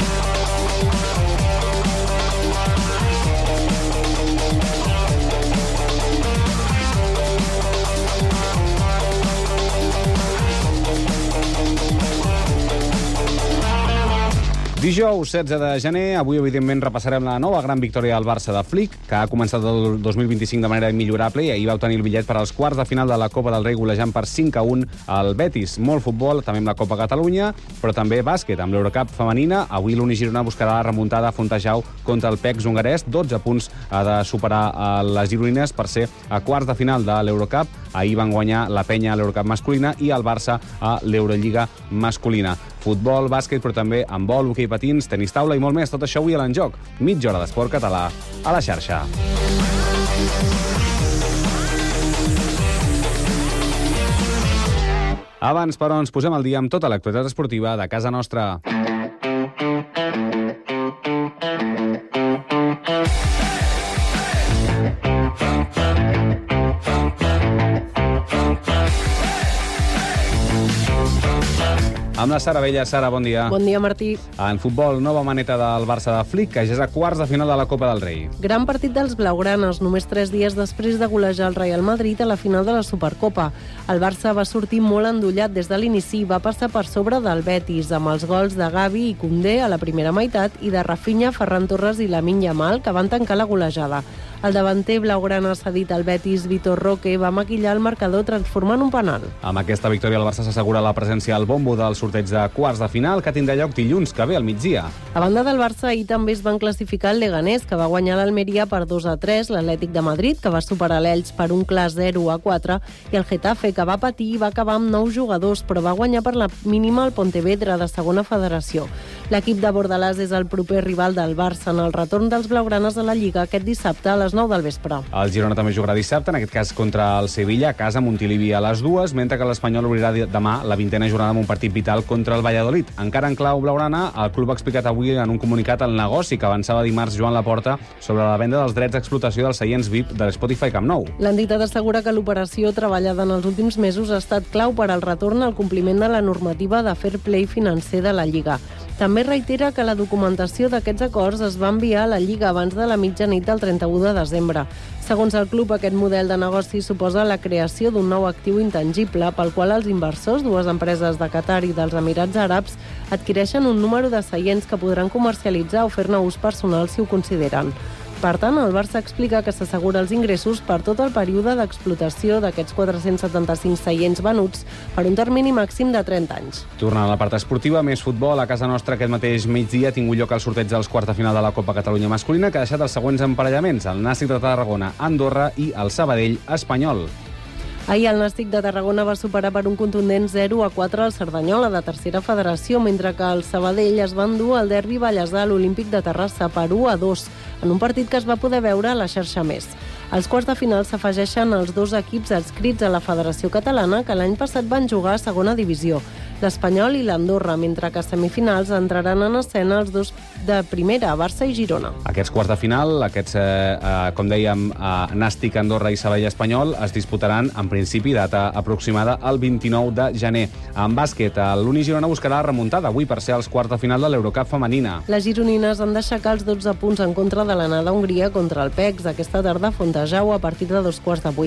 Dijous, setze de gener, avui evidentment repassarem la nova gran victòria del Barça de Flick, que ha començat el dos mil vint-i-cinc de manera immillorable i ahir va obtenir el bitllet per als quarts de final de la Copa del Rei golejant per cinc a un al Betis. Molt futbol, també amb la Copa Catalunya, però també bàsquet amb l'Eurocup femenina. Avui l'Uni Girona buscarà la remuntada a Fontejau contra el P E C hongarès. dotze punts ha de superar a les gironines per ser a quarts de final de l'Eurocup. Ahir van guanyar la Penya a l'Eurocup masculina i el Barça a l'Eurolliga masculina. Futbol, bàsquet, però també handbol, hoquei patins, tenis taula i molt més. Tot això avui a l'En Joc. Mitja hora d'esport català a la xarxa. Abans, però, ens posem al dia amb tota l'actualitat esportiva de casa nostra. Amb la Sara Vella. Sara, bon dia. Bon dia, Martí. En futbol, nova maneta del Barça de Flick, que ja és a quarts de final de la Copa del Rei. Gran partit dels blaugranes, només tres dies després de golejar el Real Madrid a la final de la Supercopa. El Barça va sortir molt endollat des de l'inici i va passar per sobre del Betis, amb els gols de Gavi i Koundé a la primera meitat i de Rafinha, Ferran Torres i Lamine Yamal, que van tancar la golejada. El davanter blaugrana cedit al Betis, Vitor Roque, va maquillar el marcador transformant un penal. Amb aquesta victòria el Barça s'assegura la presència al bombo del sorteig de quarts de final, que tindrà lloc dilluns que ve al migdia. A banda del Barça, ahir també es van classificar el Leganés, que va guanyar l'Almeria per dos a tres, l'Atlètic de Madrid, que va superar l'Elx per un clar zero a quatre, i el Getafe, que va patir i va acabar amb nou jugadors, però va guanyar per la mínima el Pontevedra, de segona federació. L'equip de Bordalàs és el proper rival del Barça en el retorn dels blaugranes a la Lliga aquest dissabte a les nou del vespre. El Girona també jugarà dissabte, en aquest cas contra el Sevilla, a casa, a Montilivi a les dues, mentre que l'Espanyol obrirà demà la vintena jornada amb un partit vital contra el Valladolid. Encara en clau blaugrana, el club ha explicat avui en un comunicat el negoci que avançava dimarts Joan Laporta sobre la venda dels drets d'explotació dels seients V I P de l'Spotify Camp Nou. L'entitat assegura que l'operació treballada en els últims mesos ha estat clau per al retorn al compliment de la normativa de fair play financer de la Lliga. També reitera que la documentació d'aquests acords es va enviar a la Lliga abans de la mitjanit del trenta-u de desembre. Segons el club, aquest model de negoci suposa la creació d'un nou actiu intangible pel qual els inversors, dues empreses de Qatar i dels Emirats Àrabs, adquireixen un número de seients que podran comercialitzar o fer-ne ús personal si ho consideren. Per tant, el Barça explica que s'assegura els ingressos per tot el període d'explotació d'aquests quatre-cents setanta-cinc seients venuts per un termini màxim de trenta anys. Tornant a la part esportiva, més futbol. A casa nostra aquest mateix migdia ha tingut lloc el sorteig dels quarts de final de la Copa Catalunya masculina, que ha deixat els següents emparellaments: el Nàstic de Tarragona, Andorra i el Sabadell, Espanyol. Ahir el Nàstic de Tarragona va superar per un contundent zero a quatre al Cerdanyola, de tercera federació, mentre que el Sabadell es va endur el derbi ballesà a l'Olímpic de Terrassa per u a dos, en un partit que es va poder veure a la xarxa Més. Als quarts de final s'afegeixen els dos equips adscrits a la Federació Catalana que l'any passat van jugar a segona divisió, l'Espanyol i l'Andorra, mentre que a semifinals entraran en escena els dos de primera, Barça i Girona. Aquests quarts de final, aquests, eh, eh, com dèiem, eh, Nàstic, Andorra i Sabadell Espanyol, es disputaran, en principi, data aproximada al vint-i-nou de gener. En bàsquet, l'Uni Girona buscarà la remuntada avui per ser als quarts de final de l'Eurocup femenina. Les gironines han d'aixecar els dotze punts en contra de l'anada a Hongria contra el P E C aquesta tarda a Fontejau a partir de dos quarts de vuit.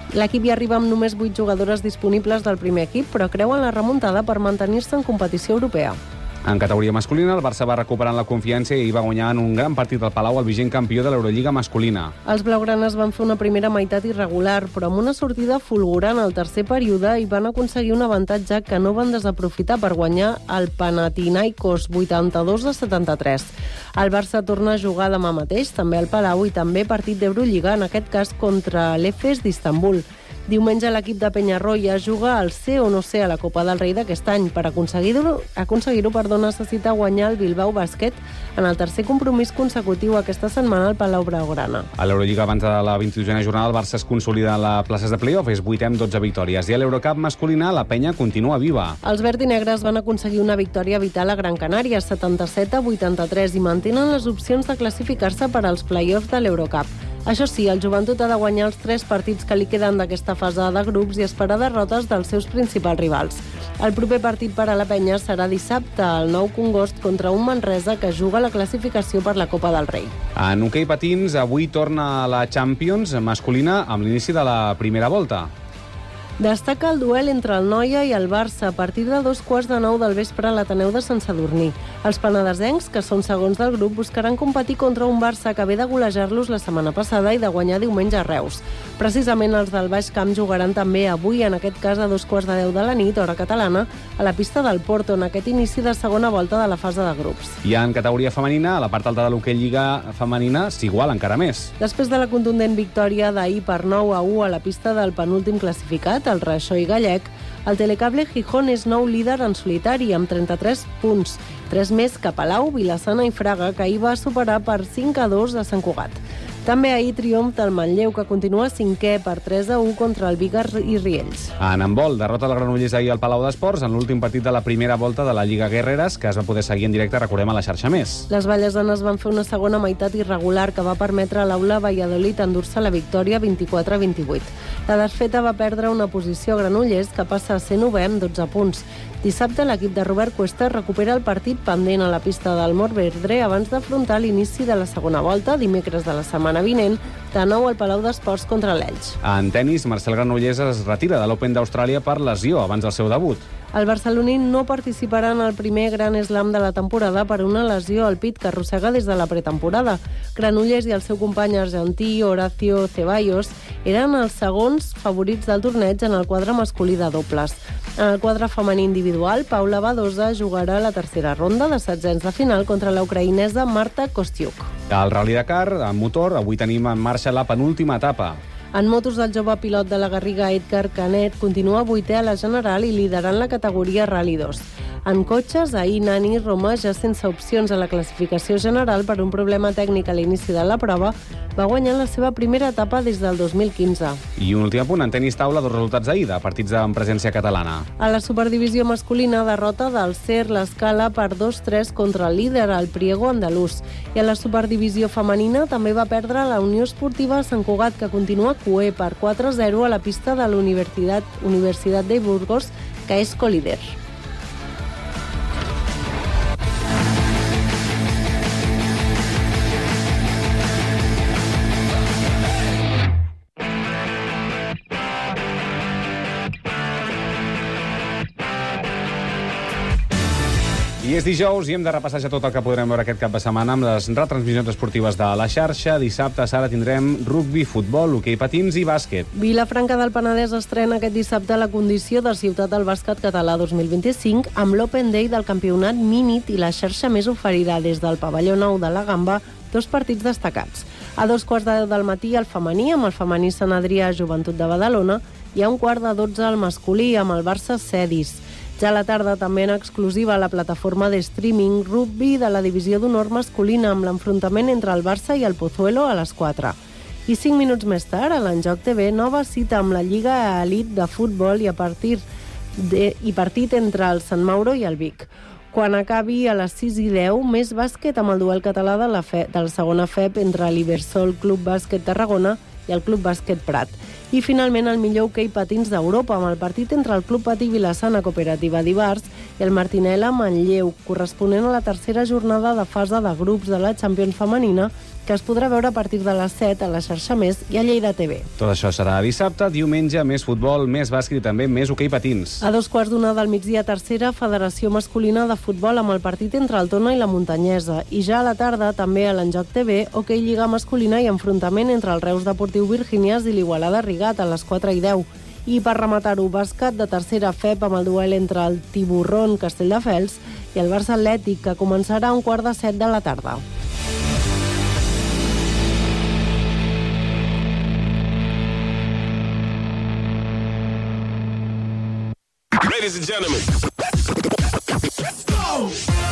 L'equip hi arriba amb només vuit jugadores disponibles del primer equip, però creuen la remuntada per mantenir-se en competició europea. En categoria masculina, el Barça va recuperant la confiança i va guanyar en un gran partit al Palau el vigent campió de l'Eurolliga masculina. Els blaugranes van fer una primera meitat irregular, però amb una sortida fulgurant al tercer període i van aconseguir un avantatge que no van desaprofitar per guanyar el Panathinaikos vuitanta-dos a setanta-tres. El Barça torna a jugar demà mateix, també al Palau, i també partit d'Eurolliga, en aquest cas contra l'Efes d'Istanbul. Diumenge l'equip de Penyarroia juga al ser o no ser a la Copa del Rei d'aquest any. Per aconseguir-ho, aconseguir-ho perdó, necessita guanyar el Bilbao Bàsquet en el tercer compromís consecutiu aquesta setmana al Palau Blaugrana. A l'Eurolliga, abans de la vint-i-dosena jornada, el Barça es consolida a les places de play-off, és vuitè amb dotze victòries. I a l'Eurocup masculina, la penya continua viva. Els verd i negres van aconseguir una victòria vital a Gran Canària, setanta-set a vuitanta-tres, i mantenen les opcions de classificar-se per als play-offs de l'Eurocup. Això sí, el Joventut ha de guanyar els tres partits que li queden d'aquesta fase de grups i esperar derrotes dels seus principals rivals. El proper partit per a la penya serà dissabte, al Nou Congost, contra un Manresa que juga la classificació per la Copa del Rei. En hoquei patins, avui torna a la Champions masculina amb l'inici de la primera volta. Destaca el duel entre el Noia i el Barça a partir de dos quarts de nou del vespre a l'Ateneu de Sant Sadurní. Els penedesencs, que són segons del grup, buscaran competir contra un Barça que ve de golejar-los la setmana passada i de guanyar diumenge a Reus. Precisament els del Baix Camp jugaran també avui, en aquest cas a dos quarts de deu de la nit, hora catalana, a la pista del Porto, en aquest inici de segona volta de la fase de grups. I en categoria femenina, a la part alta de l'hoquei Lliga femenina s'iguala encara més. Després de la contundent victòria d'ahir per nou a u a la pista del penúltim classificat, el Raixoi gallec, el Telecable Gijón és nou líder en solitari amb trenta-tres punts, tres més que Palau, Vilassana i Fraga, que ahir va superar per cinc a dos a Sant Cugat. També ahir triomf del Manlleu, que continua cinquè per tres a u contra el Vic i Riells. En handbol, derrota del Granollers ahir al Palau d'Esports en l'últim partit de la primera volta de la Lliga Guerreres, que es va poder seguir en directe, recordem, a la xarxa Més. Les vallesanes van fer una segona meitat irregular que va permetre a l'Aula Valladolid endur-se la victòria vint-i-quatre a vint-i-vuit. La desfeta va perdre una posició a Granollers, que passa a ser novè amb dotze punts. Dissabte, l'equip de Robert Cuesta recupera el partit pendent a la pista del Morvedre abans d'afrontar l'inici de la segona volta, dimecres de la setmana vinent, de nou al Palau d'Esports contra l'Elx. En tennis, Marcel Granollers es retira de l'Open d'Austràlia per lesió abans del seu debut. El barceloní no participarà en el primer Gran Slam de la temporada per una lesió al pit que arrossega des de la pretemporada. Granollers i el seu company argentí, Horacio Ceballos, eren els segons favorits del torneig en el quadre masculí de dobles. En el quadre femení individual, Paula Badosa jugarà la tercera ronda de setzents de final contra la ucraïnesa Marta Kostiuk. Al Rally Dakar, en motor, avui tenim en marxa la penúltima etapa. En motos, el jove pilot de la Garriga, Edgar Canet, continua vuitè a la general i liderant la categoria Rally dos. En cotxes, ahir Nani Roma, ja sense opcions a la classificació general per un problema tècnic a l'inici de la prova, va guanyar la seva primera etapa des del dos mil quinze. I un últim apunt, en tenis taula, dos resultats ahir de partits amb presència catalana. A la superdivisió masculina, derrota del Cer l'Escala per dos tres contra el líder, el Priego andalús. I a la superdivisió femenina també va perdre la Unió Esportiva Sant Cugat, que continua cué per quatre a zero a la pista de la Universitat, Universitat de Burgos, que és colíder. I és dijous i hem de repassar ja tot el que podrem veure aquest cap de setmana amb les retransmissions esportives de la xarxa. Dissabte, a Sara, tindrem rugbi, futbol, hoquei patins i bàsquet. Vilafranca del Penedès estrena aquest dissabte la condició de ciutat del bàsquet català dos mil vint-i-cinc amb l'Open Day del campionat Minit i la xarxa Més oferirà des del pavelló nou de la Gamba dos partits destacats. A dos quarts de deu del matí el femení amb el femení Sant Adrià Joventut de Badalona i a un quart de dotze el masculí amb el Barça Cedis. Ja a la tarda, també en exclusiva, a la plataforma de streaming rugbi de la divisió d'honor masculina amb l'enfrontament entre el Barça i el Pozuelo a les quatre. I cinc minuts més tard, a l'Enjoc T V, nova cita amb la Lliga Elit de futbol i a partir de, i partit entre el Sant Mauro i el Vic. Quan acabi a les sis i deu, més bàsquet amb el duel català de la, fe, de la segona F E P entre l'Ibersol Club Bàsquet Tarragona i el Club Bàsquet Prat. I finalment el millor hoquei patins d'Europa amb el partit entre el Club Patí Vilassana Cooperativa d'Ibars i el Martinela Manlleu, corresponent a la tercera jornada de fase de grups de la Champions femenina que es podrà veure a partir de les set a la xarxa Més i a Lleida T V. Tot això serà dissabte, diumenge, més futbol, més bàsquet i també més hoquei patins. A dos quarts d'una del migdia, tercera, Federació Masculina de Futbol amb el partit entre el Tona i la Muntanyesa. I ja a la tarda, també a l'Enjoc T V, hoquei Lliga Masculina i enfrontament entre el Reus Deportiu Virgínies i l'Igualada Rigat a les quatre i deu. I per rematar-ho, bàsquet de tercera F E P amb el duel entre el Tiburrón Castelldefels i el Barça Atlètic, que començarà a un quart de set de la tarda. Ladies and gentlemen, let's go!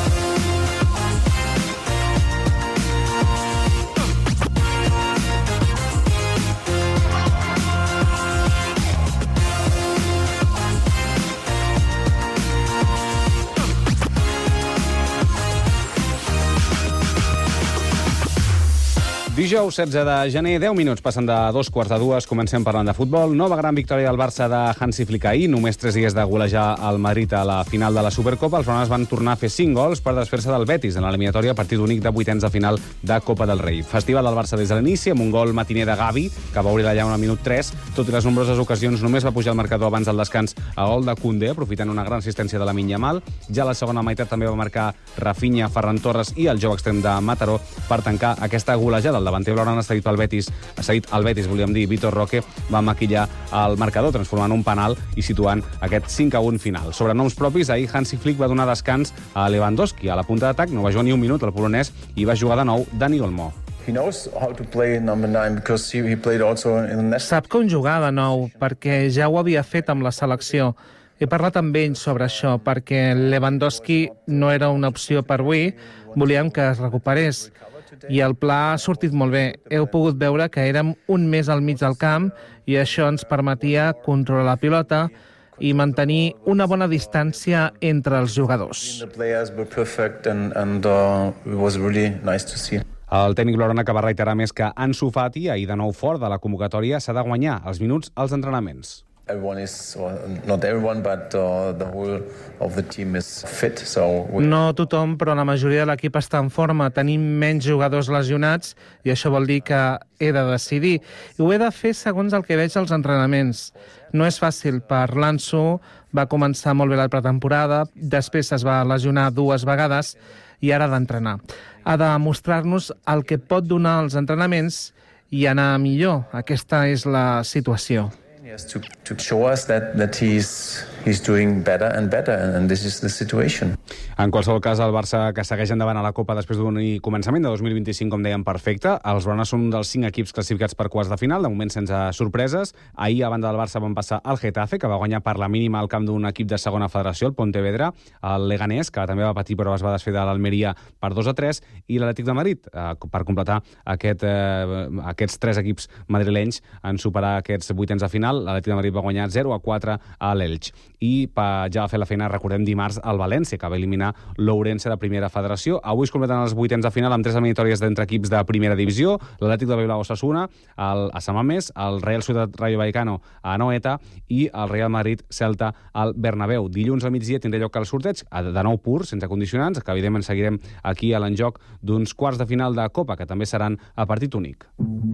Dijous setze de gener, deu minuts passen de dos quarts de dues, comencem parlant de futbol. Nova gran victòria del Barça de Hansi Flick ahir, només tres dies de golejar el Madrid a la final de la Supercopa. Els blaugranes van tornar a fer cinc gols per desfer-se del Betis en l'eliminatòria a partit únic de vuitens de final de Copa del Rei. Festival del Barça des de l'inici, amb un gol matiner de Gavi, que va obrir la llauna al minut tres. Tot i les nombroses ocasions, només va pujar el marcador abans del descans a gol de Koundé, aprofitant una gran assistència de Lamine Yamal. Ja a la segona meitat també va marcar Rafinha, Ferran Torres i el jove extrem de Mataró per tancar aquesta golejada. El davanter blaugrana ha seguit pel Betis, ha seguit el Betis, volíem dir, Vitor Roque va maquillar el marcador, transformant un penal i situant aquest cinc a un final. Sobre noms propis, ahir Hansi Flick va donar descans a Lewandowski. A la punta d'atac no va jugar ni un minut el polonès i va jugar de nou Dani Olmo. Sap com jugar de nou, perquè ja ho havia fet amb la selecció. He parlat amb ell sobre això, perquè Lewandowski no era una opció per avui, volíem que es recuperés. I el pla ha sortit molt bé. Heu pogut veure que érem un més al mig del camp i això ens permetia controlar la pilota i mantenir una bona distància entre els jugadors. El tècnic blaugrana, que va reiterar més que Ansu Fati, ahir de nou fort de la convocatòria, s'ha de guanyar els minuts als entrenaments. No tothom, però la majoria de l'equip està en forma. Tenim menys jugadors lesionats i això vol dir que he de decidir. I ho he de fer segons el que veig als entrenaments. No és fàcil per l'Ansu, va començar molt bé la pretemporada, després es va lesionar dues vegades i ara ha d'entrenar. Ha de mostrar-nos el que pot donar als entrenaments i anar millor. Aquesta és la situació. To, to show us that, that he's, he's doing better and better, and this is the situation. En qualsevol cas, el Barça, que segueix endavant a la Copa després d'un començament de dos mil vint-i-cinc, com dèiem, perfecte. Els blaugranes són un dels cinc equips classificats per quarts de final, de moment sense sorpreses. Ahir, a banda del Barça, van passar al Getafe, que va guanyar per la mínima al camp d'un equip de segona federació, el Pontevedra, el Leganés, que també va patir però es va desfer de l'Almeria per dos a tres, i l'Atlètic de Madrid, eh, per completar aquest, eh, aquests tres equips madrilenys en superar aquests vuitens de final. L'Atlètic de Madrid va guanyar zero a quatre a l'Elx. I pa, ja va fer la feina, recordem, dimarts al València, que va eliminar l'Ourense de primera federació. Avui es completen els vuitens de final amb tres eliminatòries d'entre equips de primera divisió: l'Atlètic de Bilbao Osasuna, el a San Mamés, el Real Sociedad Rayo Vallecano a Anoeta i el Real Madrid Celta al Bernabéu. Dilluns al migdia tindrà lloc el sorteig, de nou pur, sense condicionants, que evidentment seguirem aquí a l'enjoc d'uns quarts de final de Copa, que també seran a partit únic.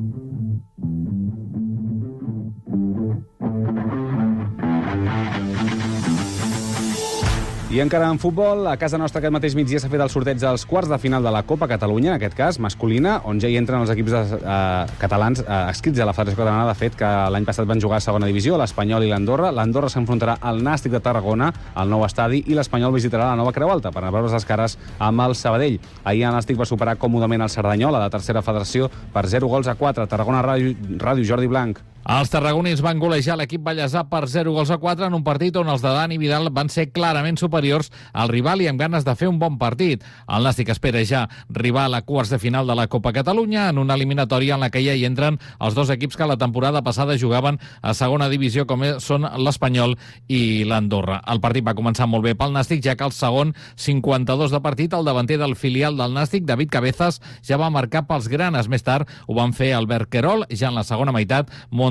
I encara en futbol, a casa nostra aquest mateix migdia s'ha fet el sorteig dels quarts de final de la Copa Catalunya, en aquest cas masculina, on ja hi entren els equips de, eh, catalans eh, escrits a la Federació Catalana. De fet, que l'any passat van jugar a segona divisió, l'Espanyol i l'Andorra. L'Andorra s'enfrontarà al Nàstic de Tarragona, al nou estadi, i l'Espanyol visitarà la nova Creu Alta per anar a veure les cares amb el Sabadell. Ahir el Nàstic va superar còmodament el Cerdanyola de tercera federació per zero gols a quatre. Tarragona Ràdio, Ràdio Jordi Blanc. Els tarragonins van golejar l'equip ballesà per zero gols a quatre en un partit on els de Dani Vidal van ser clarament superiors al rival i amb ganes de fer un bon partit. El Nàstic espera ja rival a quarts de final de la Copa Catalunya en una eliminatòria en la que ja hi entren els dos equips que la temporada passada jugaven a segona divisió, com són l'Espanyol i l'Andorra. El partit va començar molt bé pel Nàstic, ja que el segon cinquanta-dos de partit el davanter del filial del Nàstic, David Cabezas, ja va marcar pels granes. Més tard ho van fer Albert Querol, ja en la segona meitat Montes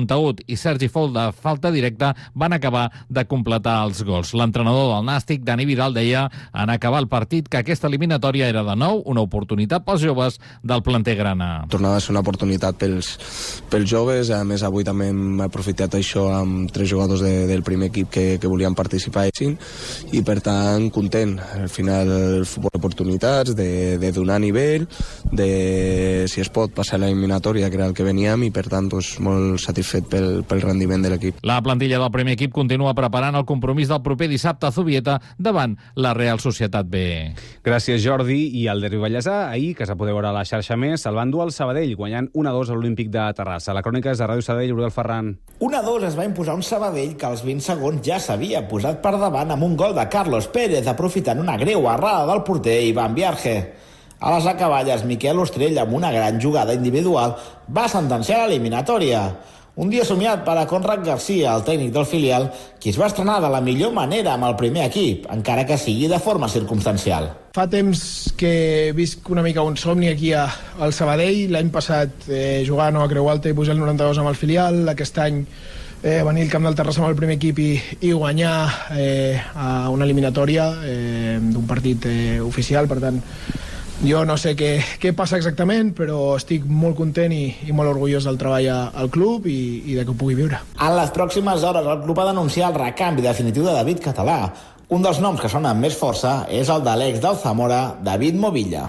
Montagut i Sergi Fol de falta directa van acabar de completar els gols. L'entrenador del Nàstic, Dani Vidal, deia en acabar el partit que aquesta eliminatòria era de nou una oportunitat pels joves del planter grana. Tornava a ser una oportunitat pels, pels joves, a més avui també hem aprofitat això amb tres jugadors de, del primer equip que, que volien participar i per tant content. Al final el futbol d'oportunitats, de, de donar nivell, de si es pot passar l'eliminatòria, que era el que veníem, i per tant doncs, molt satisfet pel, pel rendiment de l'equip. La plantilla del primer equip continua preparant el compromís del proper dissabte a Zubieta davant la Real Societat B. Gràcies, Jordi. I el derbi vallesà, ahir, que s'ha pogut veure a la xarxa més, el van dur al Sabadell, guanyant un a dos a l'Olímpic de Terrassa. La crònica és de Ràdio Sabadell, Oriol Ferran. un a dos es va imposar un Sabadell que als vint segons ja s'havia posat per davant amb un gol de Carlos Pérez, aprofitant una greu errada del porter Ivan Vierge. A les acaballes, Miquel Ostrell, amb una gran jugada individual, va sentenciar l'eliminatòria. Un dia somiat per a Conrad García, el tècnic del filial, qui es va estrenar de la millor manera amb el primer equip, encara que sigui de forma circumstancial. Fa temps que visc una mica un somni aquí a, al Sabadell. L'any passat eh, jugar a Creu Alta i pujar el noranta-dos amb el filial. Aquest any eh, venir al camp del Terrassa amb el primer equip i, i guanyar eh, a una eliminatòria eh, d'un partit eh, oficial. Per tant, jo no sé què, què passa exactament, però estic molt content i, i molt orgullós del treball a, al club i, i de que ho pugui viure. En les pròximes hores el club ha d'anunciar el recanvi definitiu de David Català. Un dels noms que sona amb més força és el de l'ex del Zamora, David Movilla.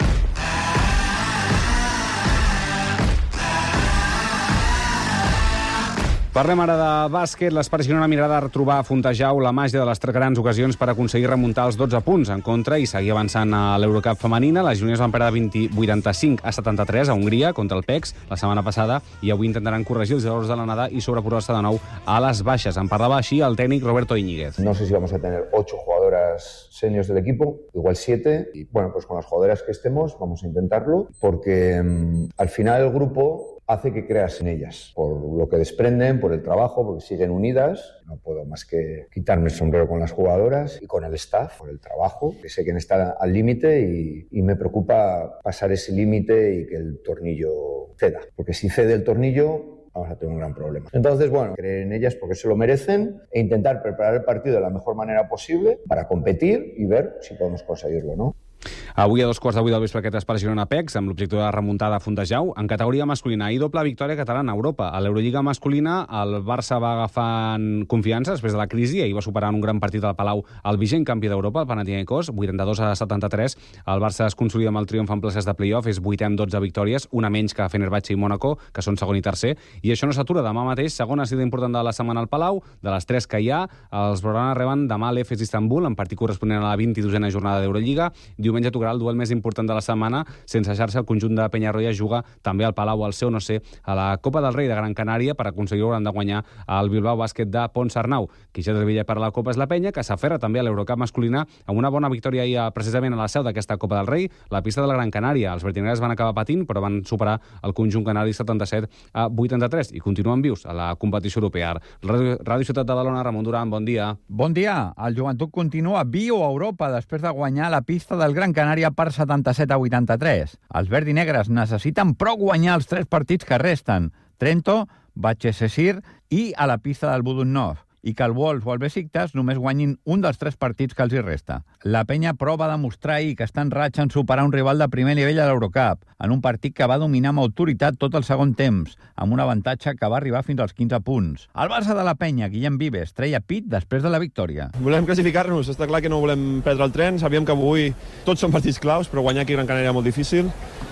Parlem ara de bàsquet. L'Espart Girona mirarà de retrobar a Fontejau la màgia de les tres grans ocasions per aconseguir remuntar els dotze punts en contra i seguir avançant a l'Eurocup femenina. Les gironines van perdre vint, vuitanta-cinc a setanta-tres a Hongria contra el P E X la setmana passada i avui intentaran corregir els errors de l'anada i sobreposar-se de nou a les baixes. En parlava així el tècnic Roberto Íñiguez. No sé si vamos a tener ocho jugadoras seniors del equipo, igual siete, y bueno, pues con las jugadoras que estemos vamos a intentarlo, porque um, al final el grupo hace que creas en ellas, por lo que desprenden, por el trabajo, porque siguen unidas. No puedo más que quitarme el sombrero con las jugadoras y con el staff, por el trabajo, que sé que está al límite y, y me preocupa pasar ese límite y que el tornillo ceda, porque si cede el tornillo vamos a tener un gran problema. Entonces, bueno, creer en ellas porque se lo merecen e intentar preparar el partido de la mejor manera posible para competir y ver si podemos conseguirlo, ¿no? Avui a dos quarts d'avui del vespre aquest Espart Girona P E X amb l'objectiu de remuntada a Fontejau. En categoria masculina i doble victòria catalana a Europa. A l'Eurolliga masculina el Barça va agafant confiança després de la crisi i va superar en un gran partit al Palau el vigent campió d'Europa, el Panathinaikos, vuitanta-dos a setanta-tres. El Barça es consolida amb el triomf en places de play-off, és vuitè amb dotze victòries, una menys que Fenerbahçe i Mónaco, que són segon i tercer. I això no s'atura. Demà mateix, segona cita important de la setmana al Palau, de les tres que hi ha, els blaugrana reben demà l'Efes d'Istanbul, en partit corresponent a la vint-i-dosena jornada d'Eurolliga. Diumenge tocarà el duel més important de la setmana. Sense xarxa, el conjunt de Peñarroya juga també al Palau, al seu no sé, a la Copa del Rei de Gran Canària per aconseguir hauran de guanyar el Bilbao Bàsquet de Ponsarnau. Qui ja treballa per a la Copa és la Penya, que s'aferra també a l'Eurocup masculina amb una bona victòria ahir precisament a la seu d'aquesta Copa del Rei, la pista de la Gran Canària. Els verdineres van acabar patint, però van superar el conjunt canari setanta-set a vuitanta-tres i continuen vius a la competició europea. Ràdio, Ràdio Ciutat de Badalona, Ramon Duran, bon dia. Bon dia. El Joventut continua viu a Europa després de guanyar la pista del Gran Canària per setanta-set a vuitanta-tres. Els verdinegres necessiten prou guanyar els tres partits que resten, Trento, Batshuayi i a la pista del Budunov, i que el Wolves o el Besiktas només guanyin un dels tres partits que els hi resta. La Penya prova de demostrar ahir que està en ratxa en superar un rival de primer nivell a l'Eurocup, en un partit que va dominar amb autoritat tot el segon temps, amb un avantatge que va arribar fins als quinze punts. El Barça de la Penya, Guillem Vives, treia pit després de la victòria. Volem classificar-nos, està clar que no volem perdre el tren, sabíem que avui tots són partits claus, però guanyar aquí a Gran Canària molt difícil.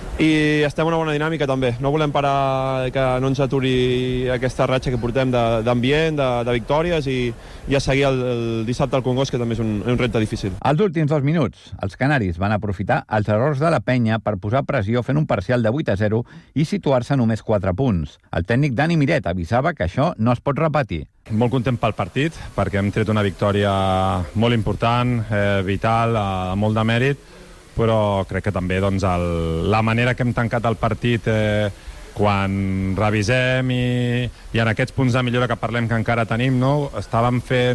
I estem en una bona dinàmica també. No volem parar que no ens aturi aquesta ratxa que portem d'ambient, de, de, de victòries i, i a seguir el, el dissabte al Congost, que també és un, un repte difícil. Als últims dos minuts, els canaris van aprofitar els errors de la Penya per posar pressió fent un parcial de vuit a zero i situar-se només quatre punts. El tècnic Dani Miret avisava que això no es pot repetir. Molt content pel partit, perquè hem tret una victòria molt important, eh, vital, eh, molt de mèrit, però crec que també doncs, el, la manera que hem tancat el partit eh, quan revisem i, i en aquests punts de millora que parlem que encara tenim, no? Estàvem fent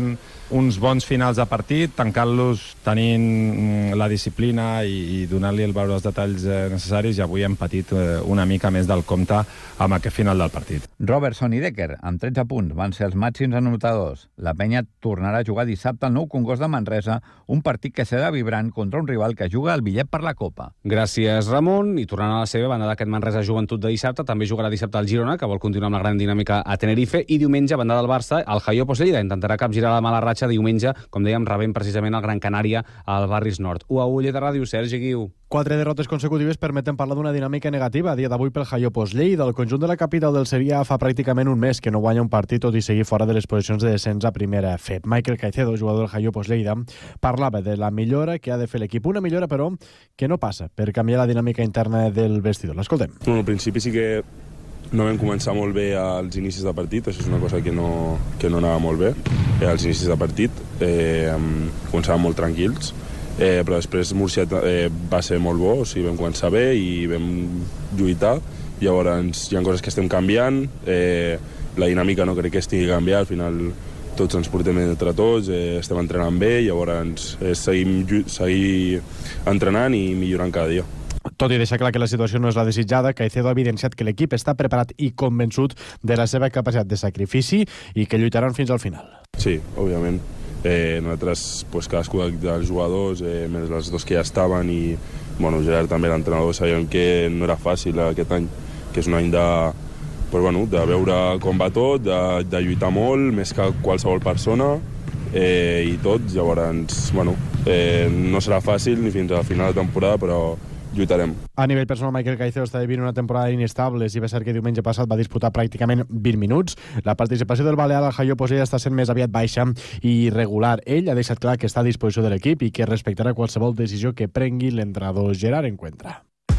uns bons finals de partit, tancant-los tenint la disciplina i, i donant-li el valor dels detalls eh, necessaris, i avui hem patit eh, una mica més del compte amb aquest final del partit. Robertson i Decker, amb tretze punts, van ser els màxims anotadors. La penya tornarà a jugar dissabte al Nou Congost de Manresa, un partit que serà vibrant contra un rival que juga el bitllet per la Copa. Gràcies, Ramon. I tornant a la seva banda d'aquest Manresa Joventut de dissabte, també jugarà dissabte al Girona, que vol continuar amb la gran dinàmica a Tenerife, i diumenge, banda del Barça, el Hayo Lleida intentarà capgirar la mala ratxa diumenge, com dèiem, rebent precisament el Gran Canària al Barris Nord. u a u Lleida Ràdio, Sergi Guiu. Quatre derrotes consecutives permeten parlar d'una dinàmica negativa a dia d'avui pel Hayo Lleida. El conjunt de la capital del Sevilla fa pràcticament un mes que no guanya un partit, tot i seguir fora de les posicions de descens a primera F E P. Michael Caicedo, jugador del Hayo Lleida, parlava de la millora que ha de fer l'equip. Una millora, però, que no passa per canviar la dinàmica interna del vestidor. L'escoltem. Bueno, al principi sí que no vam començar molt bé als inicis de partit, això és una cosa que no, que no anava molt bé. Eh, als inicis de partit eh, començàvem molt tranquils, eh, però després Múrcia eh, va ser molt bo, o sigui, vam començar bé i vam lluitar. Llavors hi ha coses que estem canviant, eh, la dinàmica no crec que estigui canviant, al final tots ens portem entre tots, eh, estem entrenant bé, llavors eh, seguim, seguir entrenant i millorant cada dia. Tot i deixar clar que la situació no és la desitjada, Caicedo ha evidenciat que l'equip està preparat i convençut de la seva capacitat de sacrifici i que lluitaran fins al final. Sí, òbviament. Eh, nosaltres, pues, cadascú dels jugadors, eh, més els dos que ja estaven, i bueno, Gerard també, l'entrenador, sabíem que no era fàcil aquest any, que és un any de, pues, bueno, de veure com va tot, de, de lluitar molt, més que qualsevol persona, eh, i tot. Llavors, bueno, eh, no serà fàcil ni fins al final de temporada, però lluitarem. A nivell personal, Michael Caicedo està vivint una temporada inestable. Si va ser que diumenge passat va disputar pràcticament vint minuts. La participació del balear al Hayo Lleida està sent més aviat baixa i irregular. Ell ha deixat clar que està a disposició de l'equip i que respectarà qualsevol decisió que prengui l'entrenador Gerard Encuentra.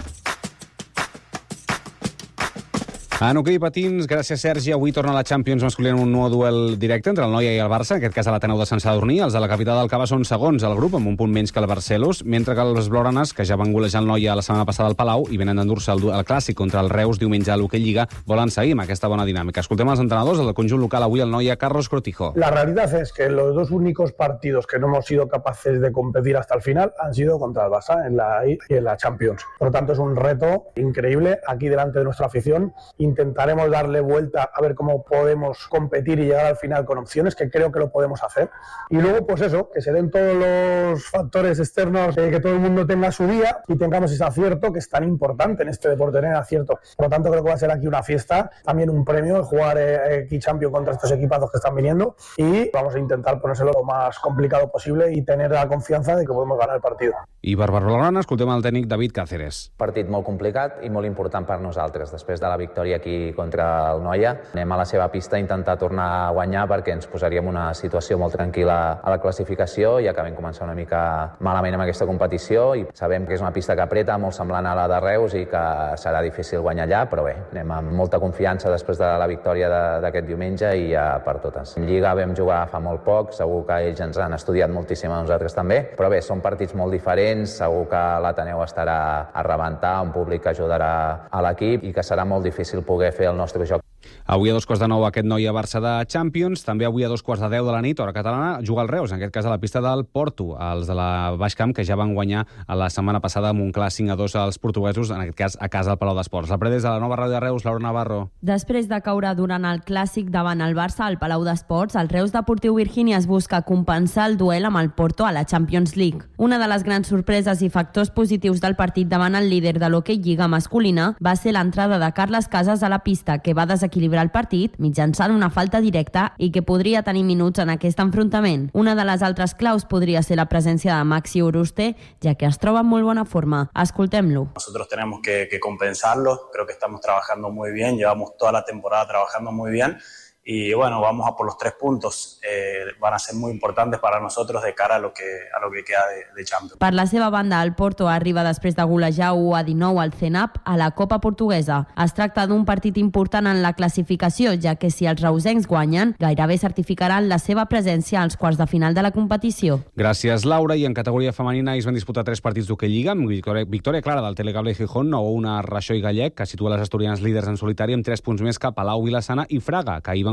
En hoquei patins, gràcies Sergi, avui torna la Champions masculina un nou duel directe entre el Noia i el Barça, en aquest cas a l'Ateneu de Sant Sadurní. Els de la capital del Cava són segons al grup, amb un punt menys que el Barcelos, mentre que els blaugranes, que ja van golejar el Noia la setmana passada al Palau i venen d'endur-se el, el clàssic contra el Reus diumenge a l'Hockey Lliga, volen seguir amb aquesta bona dinàmica. Escoltem els entrenadors del conjunt local avui, el Noia, Carlos Cortijo. La realidad es que los dos únicos partidos que no hemos sido capaces de competir hasta el final han sido contra el Barça en la, y en la Champions. Por lo tanto, es un reto increíble aquí delante de nuestra afición. Intentaremos dar darle vuelta a ver cómo podemos competir y llegar al final con opciones, que creo que lo podemos hacer. Y luego, pues eso, que se den todos los factores externos, eh, que todo el mundo tenga su día y tengamos ese acierto que es tan importante en este deporte, tener acierto. Por lo tanto, creo que va a ser aquí una fiesta, también un premio el jugar eh, aquí Champions contra estos equipazos que están viniendo, y vamos a intentar ponérselo lo más complicado posible y tener la confianza de que podemos ganar el partido. I per Barcelona escoltem el tècnic David Cáceres. Partit molt complicat i molt important per nosaltres. Després de la victòria aquí contra el Noia, anem a la seva pista a intentar tornar a guanyar perquè ens posaríem una situació molt tranquil·la a la classificació, ja que vam començar una mica malament amb aquesta competició i sabem que és una pista que apreta, molt semblant a la de Reus, i que serà difícil guanyar allà, però bé, anem amb molta confiança després de la victòria d'aquest diumenge i ja per totes. En Lliga vam jugar fa molt poc, segur que ells ens han estudiat moltíssim a nosaltres també, però bé, són partits molt diferents, segur que l'Ateneu estarà a rebentar, un públic que ajudarà a l'equip i que serà molt difícil poder fer el nostre joc. Avui a dos quarts de nou aquest Noia-Barça de Champions. També avui a dos quarts de deu de la nit, hora catalana, juga el Reus, en aquest cas a la pista del Porto, els de la Baix Camp, que ja van guanyar a la setmana passada amb un clar cinc a dos als portuguesos, en aquest cas a casa al Palau d'Esports. La prèdia de la nova ràdio de Reus, Laura Navarro. Després de caure durant el Clàssic davant el Barça al Palau d'Esports, el Reus Deportiu Virgínia es busca compensar el duel amb el Porto a la Champions League. Una de les grans sorpreses i factors positius del partit davant el líder de l'Hockey Lliga masculina va ser l'entrada de Carles Casas a la pista, que va desequilibrar el partit mitjançant una falta directa i que podria tenir minuts en aquest enfrontament. Una de les altres claus podria ser la presència de Maxi Uruste, ja que es troba en molt bona forma. Escoltem-lo. Nosotros tenemos que, que compensarlo. Creo que estamos trabajando muy bien. Llevamos toda la temporada trabajando muy bien. Y bueno, vamos a por los tres puntos. Eh, van a ser muy importantes para nosotros de cara a lo que, a lo que queda de, de Champions. Per la seva banda, el Porto arriba després de golejar u a dinou al C E N A P a la Copa Portuguesa. Es tracta d'un partit important en la classificació, ja que si els reusencs guanyen, gairebé certificaran la seva presència als quarts de final de la competició. Gràcies, Laura. I en categoria femenina es van disputar tres partits d'Hockey Lliga, amb victòria, victòria clara del Telecable Gijón, nou a un a Raixó i Gallec, que situa les asturianes líders en solitari amb tres punts més que Palau, Vilassana i Fraga, que ahir van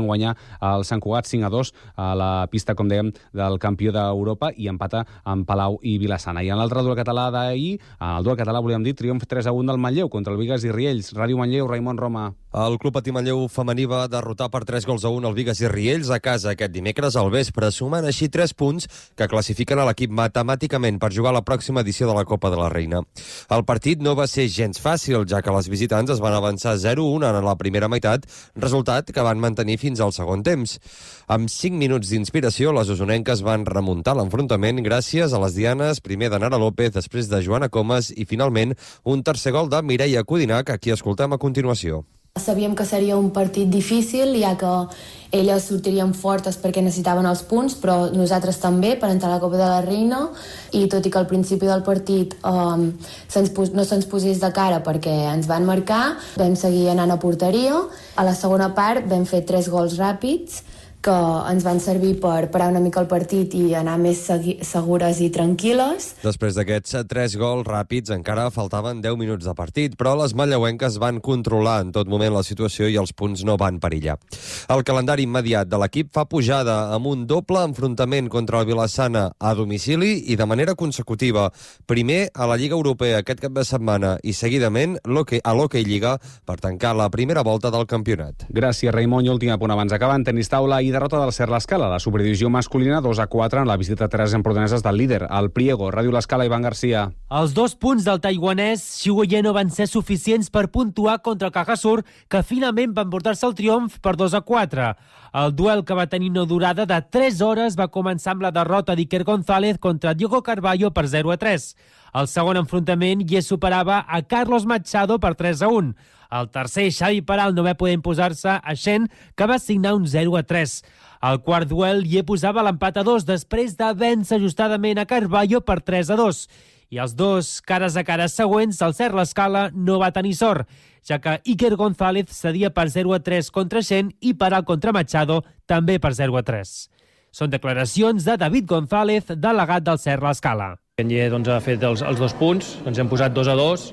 van guanyar el Sant Cugat cinc a dos a la pista, com dèiem, del campió d'Europa, i empata amb Palau i Vilassana. I en l'altre duel català d'ahir, en el duel català, volíem dir, triomf tres a un del Manlleu contra el Bigues i Riells. Ràdio Manlleu, Raimon Roma. El Club Patí Manlleu femení va derrotar per tres gols a un el Bigues i Riells a casa aquest dimecres al vespre, sumant així tres punts que classifiquen a l'equip matemàticament per jugar a la pròxima edició de la Copa de la Reina. El partit no va ser gens fàcil, ja que les visitants es van avançar zero a un en la primera meitat, resultat que van mantenir fins al segon temps. Amb cinc minuts d'inspiració, les osonenques van remuntar l'enfrontament gràcies a les dianes, primer de Nara López, després de Joana Comas i, finalment, un tercer gol de Mireia Codinac, a qui escoltem a continuació. Sabíem que seria un partit difícil, ja que elles sortirien fortes perquè necessitaven els punts, però nosaltres també per entrar a la Copa de la Reina, i tot i que al principi del partit um, se'ns, no se'ns posés de cara perquè ens van marcar, vam seguir anant a porteria. A la segona part vam fer tres gols ràpids que ens van servir per parar una mica el partit i anar més segures i tranquil·les. Després d'aquests tres gols ràpids encara faltaven deu minuts de partit, però les manlleuenques van controlar en tot moment la situació i els punts no van perillar. El calendari immediat de l'equip fa pujada amb un doble enfrontament contra el Vilassana a domicili i de manera consecutiva. Primer a la Lliga Europea aquest cap de setmana i seguidament a l'Hockey Lliga per tancar la primera volta del campionat. Gràcies, Raimon. I últim apunt abans acabant, en tenis taula i derrota del Ser l'Escala, la superdivisió masculina dos a quatre en la visita a tres empordaneses del líder, el Priego. Ràdio l'Escala, Ivan Garcia. Els dos punts del taiwanès Xiu Yeno van ser suficients per puntuar contra el Cajasur, que finalment van portar-se el triomf per dos a quatre. El duel, que va tenir una durada de tres hores, va començar amb la derrota d'Iker González contra Diogo Carballo per zero a tres. El segon enfrontament ja superava a Carlos Machado per tres a un. El tercer, Xavi Peral, no va poder imposar-se a Shen, que va signar un zero a tres. El quart duel ja posava l'empat a dos, després de vèncer ajustadament a Carballo per tres a dos. I els dos cares a cara següents, el Ser l'Escala no va tenir sort, ja que Iker González cedia per zero a tres contra Shen i Peral contra Machado també per zero a tres. Són declaracions de David González, delegat del Ser l'Escala. Kenye doncs, ha fet els, els dos punts, ens hem posat dos a dos,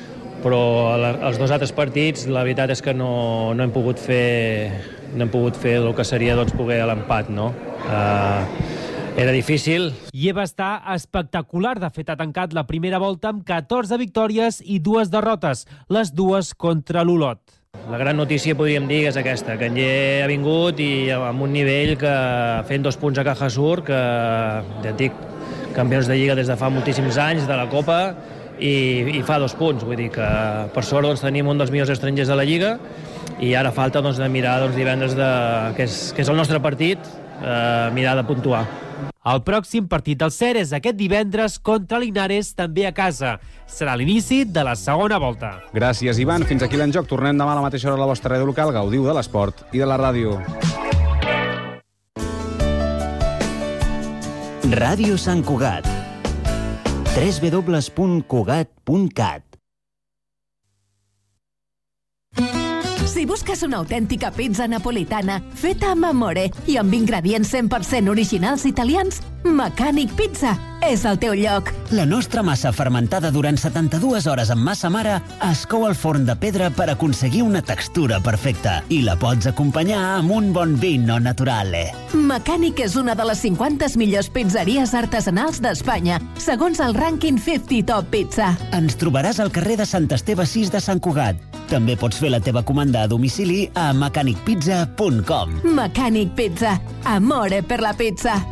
però els dos altres partits la veritat és que no, no hem pogut fer no hem pogut fer el que seria doncs, poder l'empat, no? Uh, era difícil. I va estar espectacular. De fet, ha tancat la primera volta amb catorze victòries i dues derrotes, les dues contra l'Olot. La gran notícia, podríem dir, és aquesta, que Kenye ha vingut i amb un nivell que fent dos punts a Cajasur, que ja et dic, campions de Lliga des de fa moltíssims anys, de la Copa, i, i fa dos punts. Vull dir que per sort doncs, tenim un dels millors estrangers de la Lliga i ara falta doncs, de mirar doncs, divendres, de, que, és, que és el nostre partit, eh, mirar de puntuar. El pròxim partit del Ser és aquest divendres contra l'Inares, també a casa. Serà l'inici de la segona volta. Gràcies, Ivan. Fins aquí l'Enjoc. Tornem demà a la mateixa hora a la vostra ràdio local. Gaudiu de l'esport i de la ràdio. Ràdio Sant Cugat. w w w punt cugat punt cat. Si busques una autèntica pizza napolitana feta amb amore i amb ingredients cent per cent originals italians, Mecànic Pizza és el teu lloc. La nostra massa fermentada durant setanta-dues hores amb massa mare es cou al forn de pedra per aconseguir una textura perfecta i la pots acompanyar amb un bon vino naturale. Mecànic és una de les cinquanta millors pizzeries artesanals d'Espanya, segons el rànquing cinquanta Top Pizza. Ens trobaràs al carrer de Sant Esteve sis de Sant Cugat. També pots fer la teva comanda a domicili a mecànic pizza punt com. Mecànic Pizza. Amore per la pizza.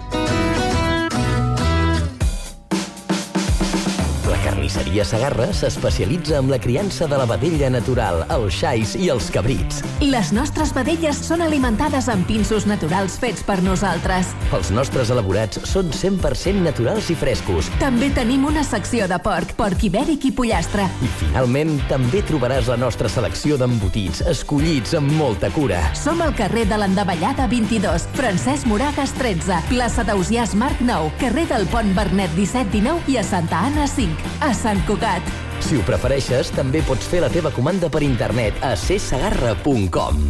La carnisseria Segarra s'especialitza en la criança de la vedella natural, els xais i els cabrits. Les nostres vedelles són alimentades amb pinsos naturals fets per nosaltres. Els nostres elaborats són cent per cent naturals i frescos. També tenim una secció de porc, porc ibèric i pollastre. I finalment també trobaràs la nostra selecció d'embotits, escollits amb molta cura. Som al carrer de l'Endavellada vint-i-dos, Francesc Moragas tretze, plaça d'Ausiàs Marc nou, carrer del Pont Vernet disset dinou i a Santa Anna cinc, a Sant Cugat. Si ho prefereixes, també pots fer la teva comanda per internet a c segarra punt com.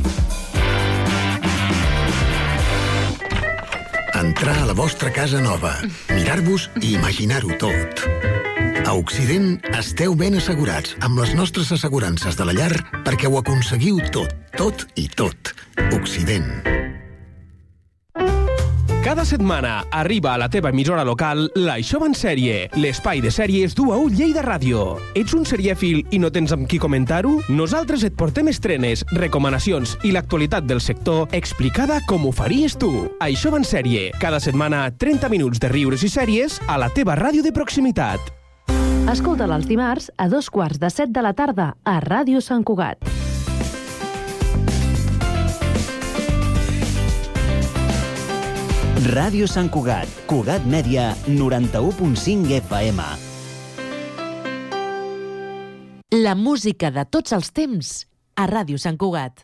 Entrar a la vostra casa nova, mirar-vos i imaginar-ho tot. A Occident esteu ben assegurats amb les nostres assegurances de la llar perquè ho aconseguiu tot, tot i tot. Occident. Cada setmana arriba a la teva emissora local l'Això va en sèrie, l'espai de sèries d'U A U Lleida Ràdio. Ets un serièfil i no tens amb qui comentar-ho? Nosaltres et portem estrenes, recomanacions i l'actualitat del sector explicada com ho faries tu. Això va en sèrie. Cada setmana, trenta minuts de riures i sèries a la teva ràdio de proximitat. Escolta'l els dimarts a dos quarts de set de la tarda a Ràdio Sant Cugat. Ràdio Sant Cugat, Cugat Mèdia, noranta-u punt cinc F M. La música de tots els temps a Ràdio Sant Cugat.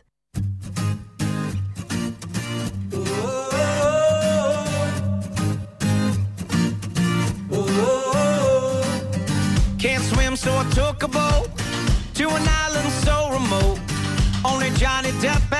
Can't swim, so I took a boat to an island so remote. Only Johnny Depp